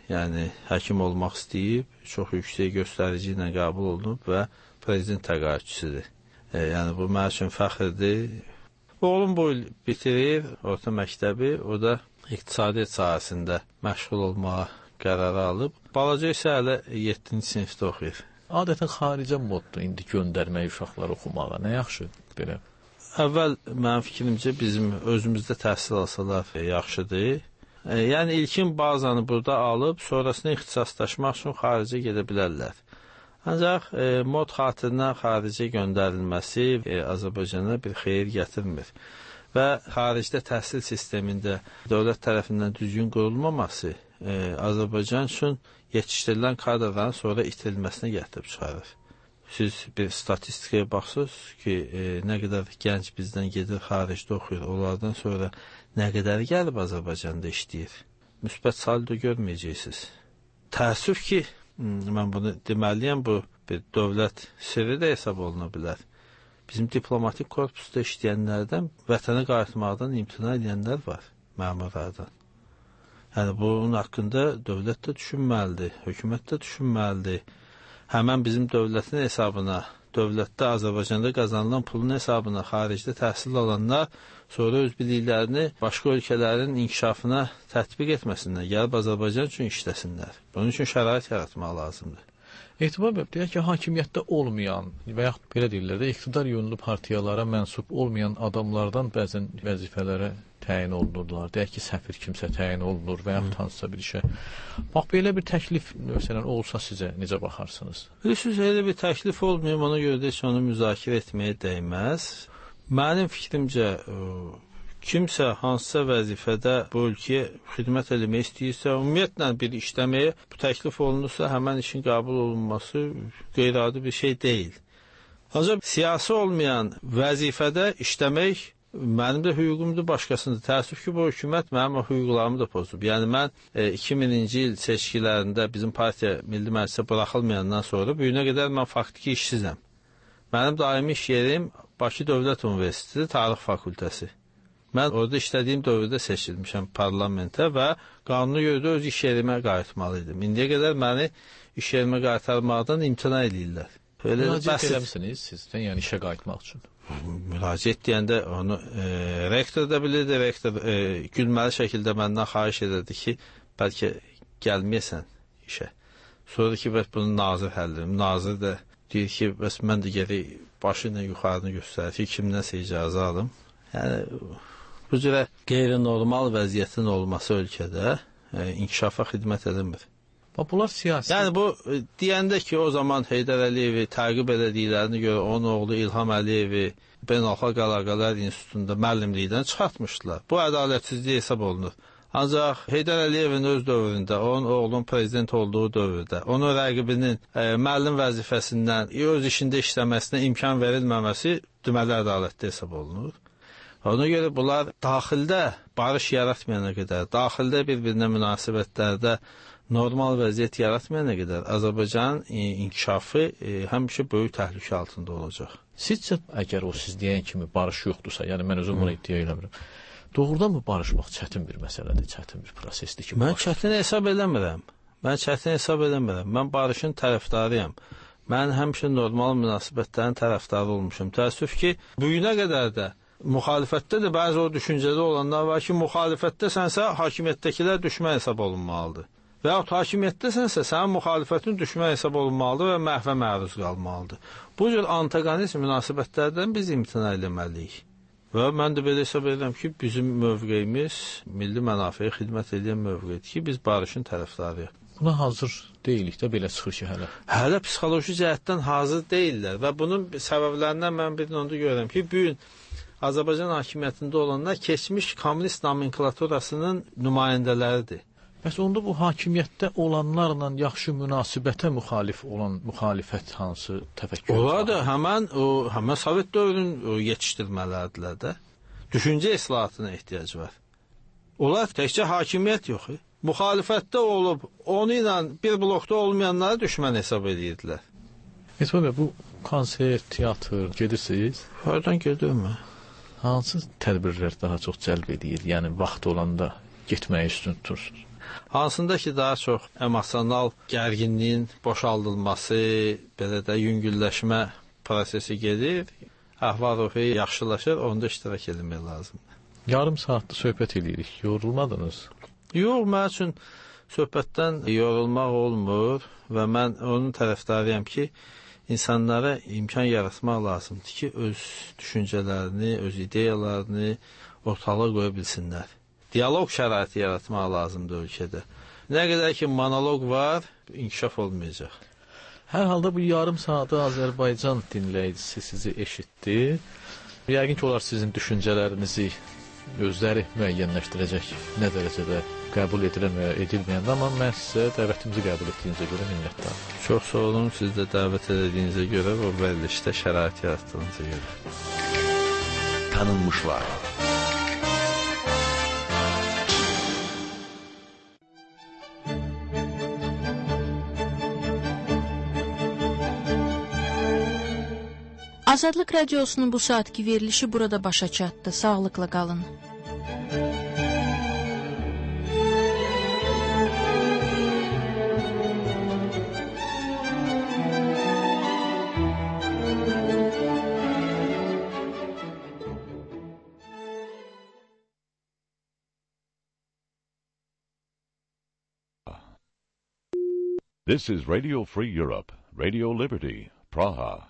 yəni həkim olmaq istəyib, çox yüksək göstərici ilə qəbul olunub və prezident təqaüdçüsüdür. E, yəni bu mənim üçün fəxrdir. Oğlum bu il bitirir orta məktəbi, o da iqtisadiyyat sahəsində məşğul olmağa qərarı alıb. Balaca isə hələ yeddinci sinifdə oxuyur. Adətən xaricə moddur indi göndərmək uşaqları oxumağa. Nə yaxşı belə? Əvvəl mənim fikrimcə bizim özümüzdə təhsil alsalar yaxşıdır. E, yəni ilkin bazanı burada alıb, sonrasında ixtisaslaşmaq üçün xaricə gedə bilərlər. Ancaq e, mod xatirinə xaricə göndərilməsi e, Azərbaycana bir xeyir gətirmir. Və xaricdə təhsil sistemində dövlət tərəfindən düzgün qurulmaması e, Azərbaycan üçün yetişdirilən kadrların sonra itirilməsinə gətirib çıxarır. Siz bir statistikaya baxsınız ki, e, nə qədər gənc bizdən gedir, xaricdə oxuyur, onlardan sonra nə qədər gəlib Azərbaycanda işləyir. Müsbət saldo görməyəcəksiniz. Təəssüf ki, mən bunu deməliyəm, bu bir dövlət sirri də hesab oluna bilər. Bizim diplomatik korpusda işləyənlərdən vətənə qayıtmaqdan imtina edənlər var, məmurlardan. Yəni, bunun haqqında dövlət də düşünməlidir, hökumət də düşünməlidir. Həmən bizim dövlətin hesabına, dövlətdə Azərbaycanda qazanılan pulun hesabına xaricdə təhsil alanlar sonra öz biliklərini başqa ölkələrin inkişafına tətbiq etməsinlər, gəlib Azərbaycan üçün işləsinlər. Bunun üçün şərait yaratmaq lazımdır. Etibar bəb, deyək ki, hakimiyyətdə olmayan və yaxud belə deyirlər də, iqtidar yönlü partiyalara mənsub olmayan adamlardan bəzən vəzifələrə təyin olunurlar. Deyək ki, səfir kimsə təyin olunur və yaxud hansısa bir işə. Bax, belə bir təklif məsələn olsa sizə necə baxarsınız? Bilirsiniz, elə bir təklif olmayıb, ona görə də heç onu müzakirə etməyə dəyməz. Mənim fikrimcə, kimsə hansısa vəzifədə bu ölkəyə xidmət eləmək istəyirsə, ümumiyyətlə bir işləməyə bu təklif olunursa, həmən işin qəbul olunması qeyri-adi bir şey deyil. Ancaq siyasi olmayan vəzifədə işləmək mənim də hüququmdur, başqasındır. Təəssüf ki, bu hökumət mənim o hüquqlarımı da pozub. Yəni, mən e, iki minci il seçkilərində bizim partiya Milli Məclisə buraxılmayandan sonra bu günə qədər mən faktiki işsizəm. Mənim daimi iş yerim Bakı Dövlət Universiteti Tarix Fakültəsi. Mən orada işlədiyim dövrdə seçilmişəm parlamentə və qanuna görə də öz iş yerimə qayıtmalıydım. İndiyə qədər məni iş yerimə qaytarmaqdan imtina edirlər. Müraciət eləmişsiniz sizdən, yəni işə qayıtmaq üçün? Müraciət deyəndə onu e, rektor da bilirdi, rektor e, gülməli şəkildə məndən xahiş edirdi ki, bəlkə gəlməyəsən işə. Sonra ki, bəs bunu nazir həll edir. Nazir də deyir ki, bəs mən də gərək başı ilə yuxarını göstərir ki, kimdənsə icazə alım. Yəni, bu cürə qeyri-normal vəziyyətin olması ölkədə e, inkişafa xidmət edilmir. Bunlar siyasi. Yəni, bu deyəndə ki, o zaman Heydər Əliyevi təqib elədiklərini görə onun oğlu İlham Əliyevi Beynəlxalq Əlaqələr İnstitutunda müəllimlikdən çıxartmışdılar. Bu ədalətsizlik hesab olunur. Ancaq Heydər Əliyevin öz dövründə, onun oğlunun prezident olduğu dövrdə, onun rəqibinin e, müəllim vəzifəsindən öz işində işləməsinə imkan verilməməsi deməli ədalətli hesab olunur. Ona görə bunlar daxildə barış yaratmayana qədər, daxildə bir-birinə münasibətlərdə normal vəziyyət yaratmayana qədər Azərbaycanın inkişafı e, həmişə böyük təhlükə altında olacaq. Sizcə, əgər o siz deyən kimi barış yoxdursa, yəni mən özüm bunu iddia eləmirəm, doğrudan mı barışmaq çətin bir məsələdir, çətin bir prosesdir ki? Mən çətin hesab eləmirəm. Mən çətin hesab eləmirəm. Mən barışın tərəfdarıyam. Mən həmişə normal münasibətlərin tərəfdarı olmuşum. Təəssüf ki, bu günə qədər də müxalifətdə də bəzi o düşüncədə olanlar var ki, müxalifətdəsənsə hakimiyyətdəkilər düşmən hesab olunmalıdır. Və yaxud hakimiyyətdəsənsə sənin müxalifətin düşmən hesab olunmalıdır və məhvə məruz qalmalıdır. Bu cür antagonizm münasibətlərdən biz imtina eləməliyik. Və mən də belə hesab edirəm ki, bizim mövqeyimiz milli mənafiyə xidmət edən mövqeydir ki, biz barışın tərəfdarıyıq. Buna hazır deyilik də, belə çıxır ki, hələ. Hələ psixoloji cəhətdən hazır deyillər və bunun səbəblərindən mən bir onda görürəm ki, bu gün Azərbaycan hakimiyyətində olanlar keçmiş kommunist nomenklaturasının nümayəndələridir. Bəs onda bu hakimiyyətdə olanlarla yaxşı münasibətə müxalif olan müxalifət hansı təfəkkür? Onlar da həmən, o, həmən Sovet dövrünün yetişdirmələridirlər də. Düşüncə islahatına ehtiyac var. Onlar təkcə hakimiyyət yox. Müxalifətdə olub, onu ilə bir blokda olmayanları düşmən hesab edirdilər. Etmə bə, bu konsert, teatr gedirsiniz? Oradan gedirəm mən. Hansı tədbirlər daha çox cəlb edir? Yəni, vaxt olanda getməyi üstün tutursunuz? Hansında ki, daha çox emosional gərginliyin boşaldılması, belə də yüngülləşmə prosesi gedir, əhval-ruhiyyə yaxşılaşır, onda iştirak etmək lazımdır. Yarım saatda söhbət edirik, yorulmadınız? Yox, mənim üçün söhbətdən yorulmaq olmur və mən onun tərəfdarıyam ki, insanlara imkan yaratmaq lazımdır ki, öz düşüncələrini, öz ideyalarını ortalığa qoya bilsinlər. Dialoq şəraiti yaratmaq lazımdır ölkədə. Nə qədər ki, monoloq var, inkişaf olmayacaq. Hər halda bu yarım saatı Azərbaycan dinləyicisi sizi eşitdi. Yəqin ki, onlar sizin düşüncələrinizi özləri müəyyənləşdirəcək, nə dərəcədə qəbul edilən və edilməyən, amma mən sizə dəvətimizi qəbul etdiyinizə görə minnətdaram. Çox sağ olun, siz də dəvət edildiyinizə görə və verilişdə şərait yaratdığınıza görə. Tanınmışlar. Azadlıq Radiosunun bu saatki verilişi burada başa çatdı. Sağlıqla qalın. This is Radio Free Europe, Radio Liberty, Praha.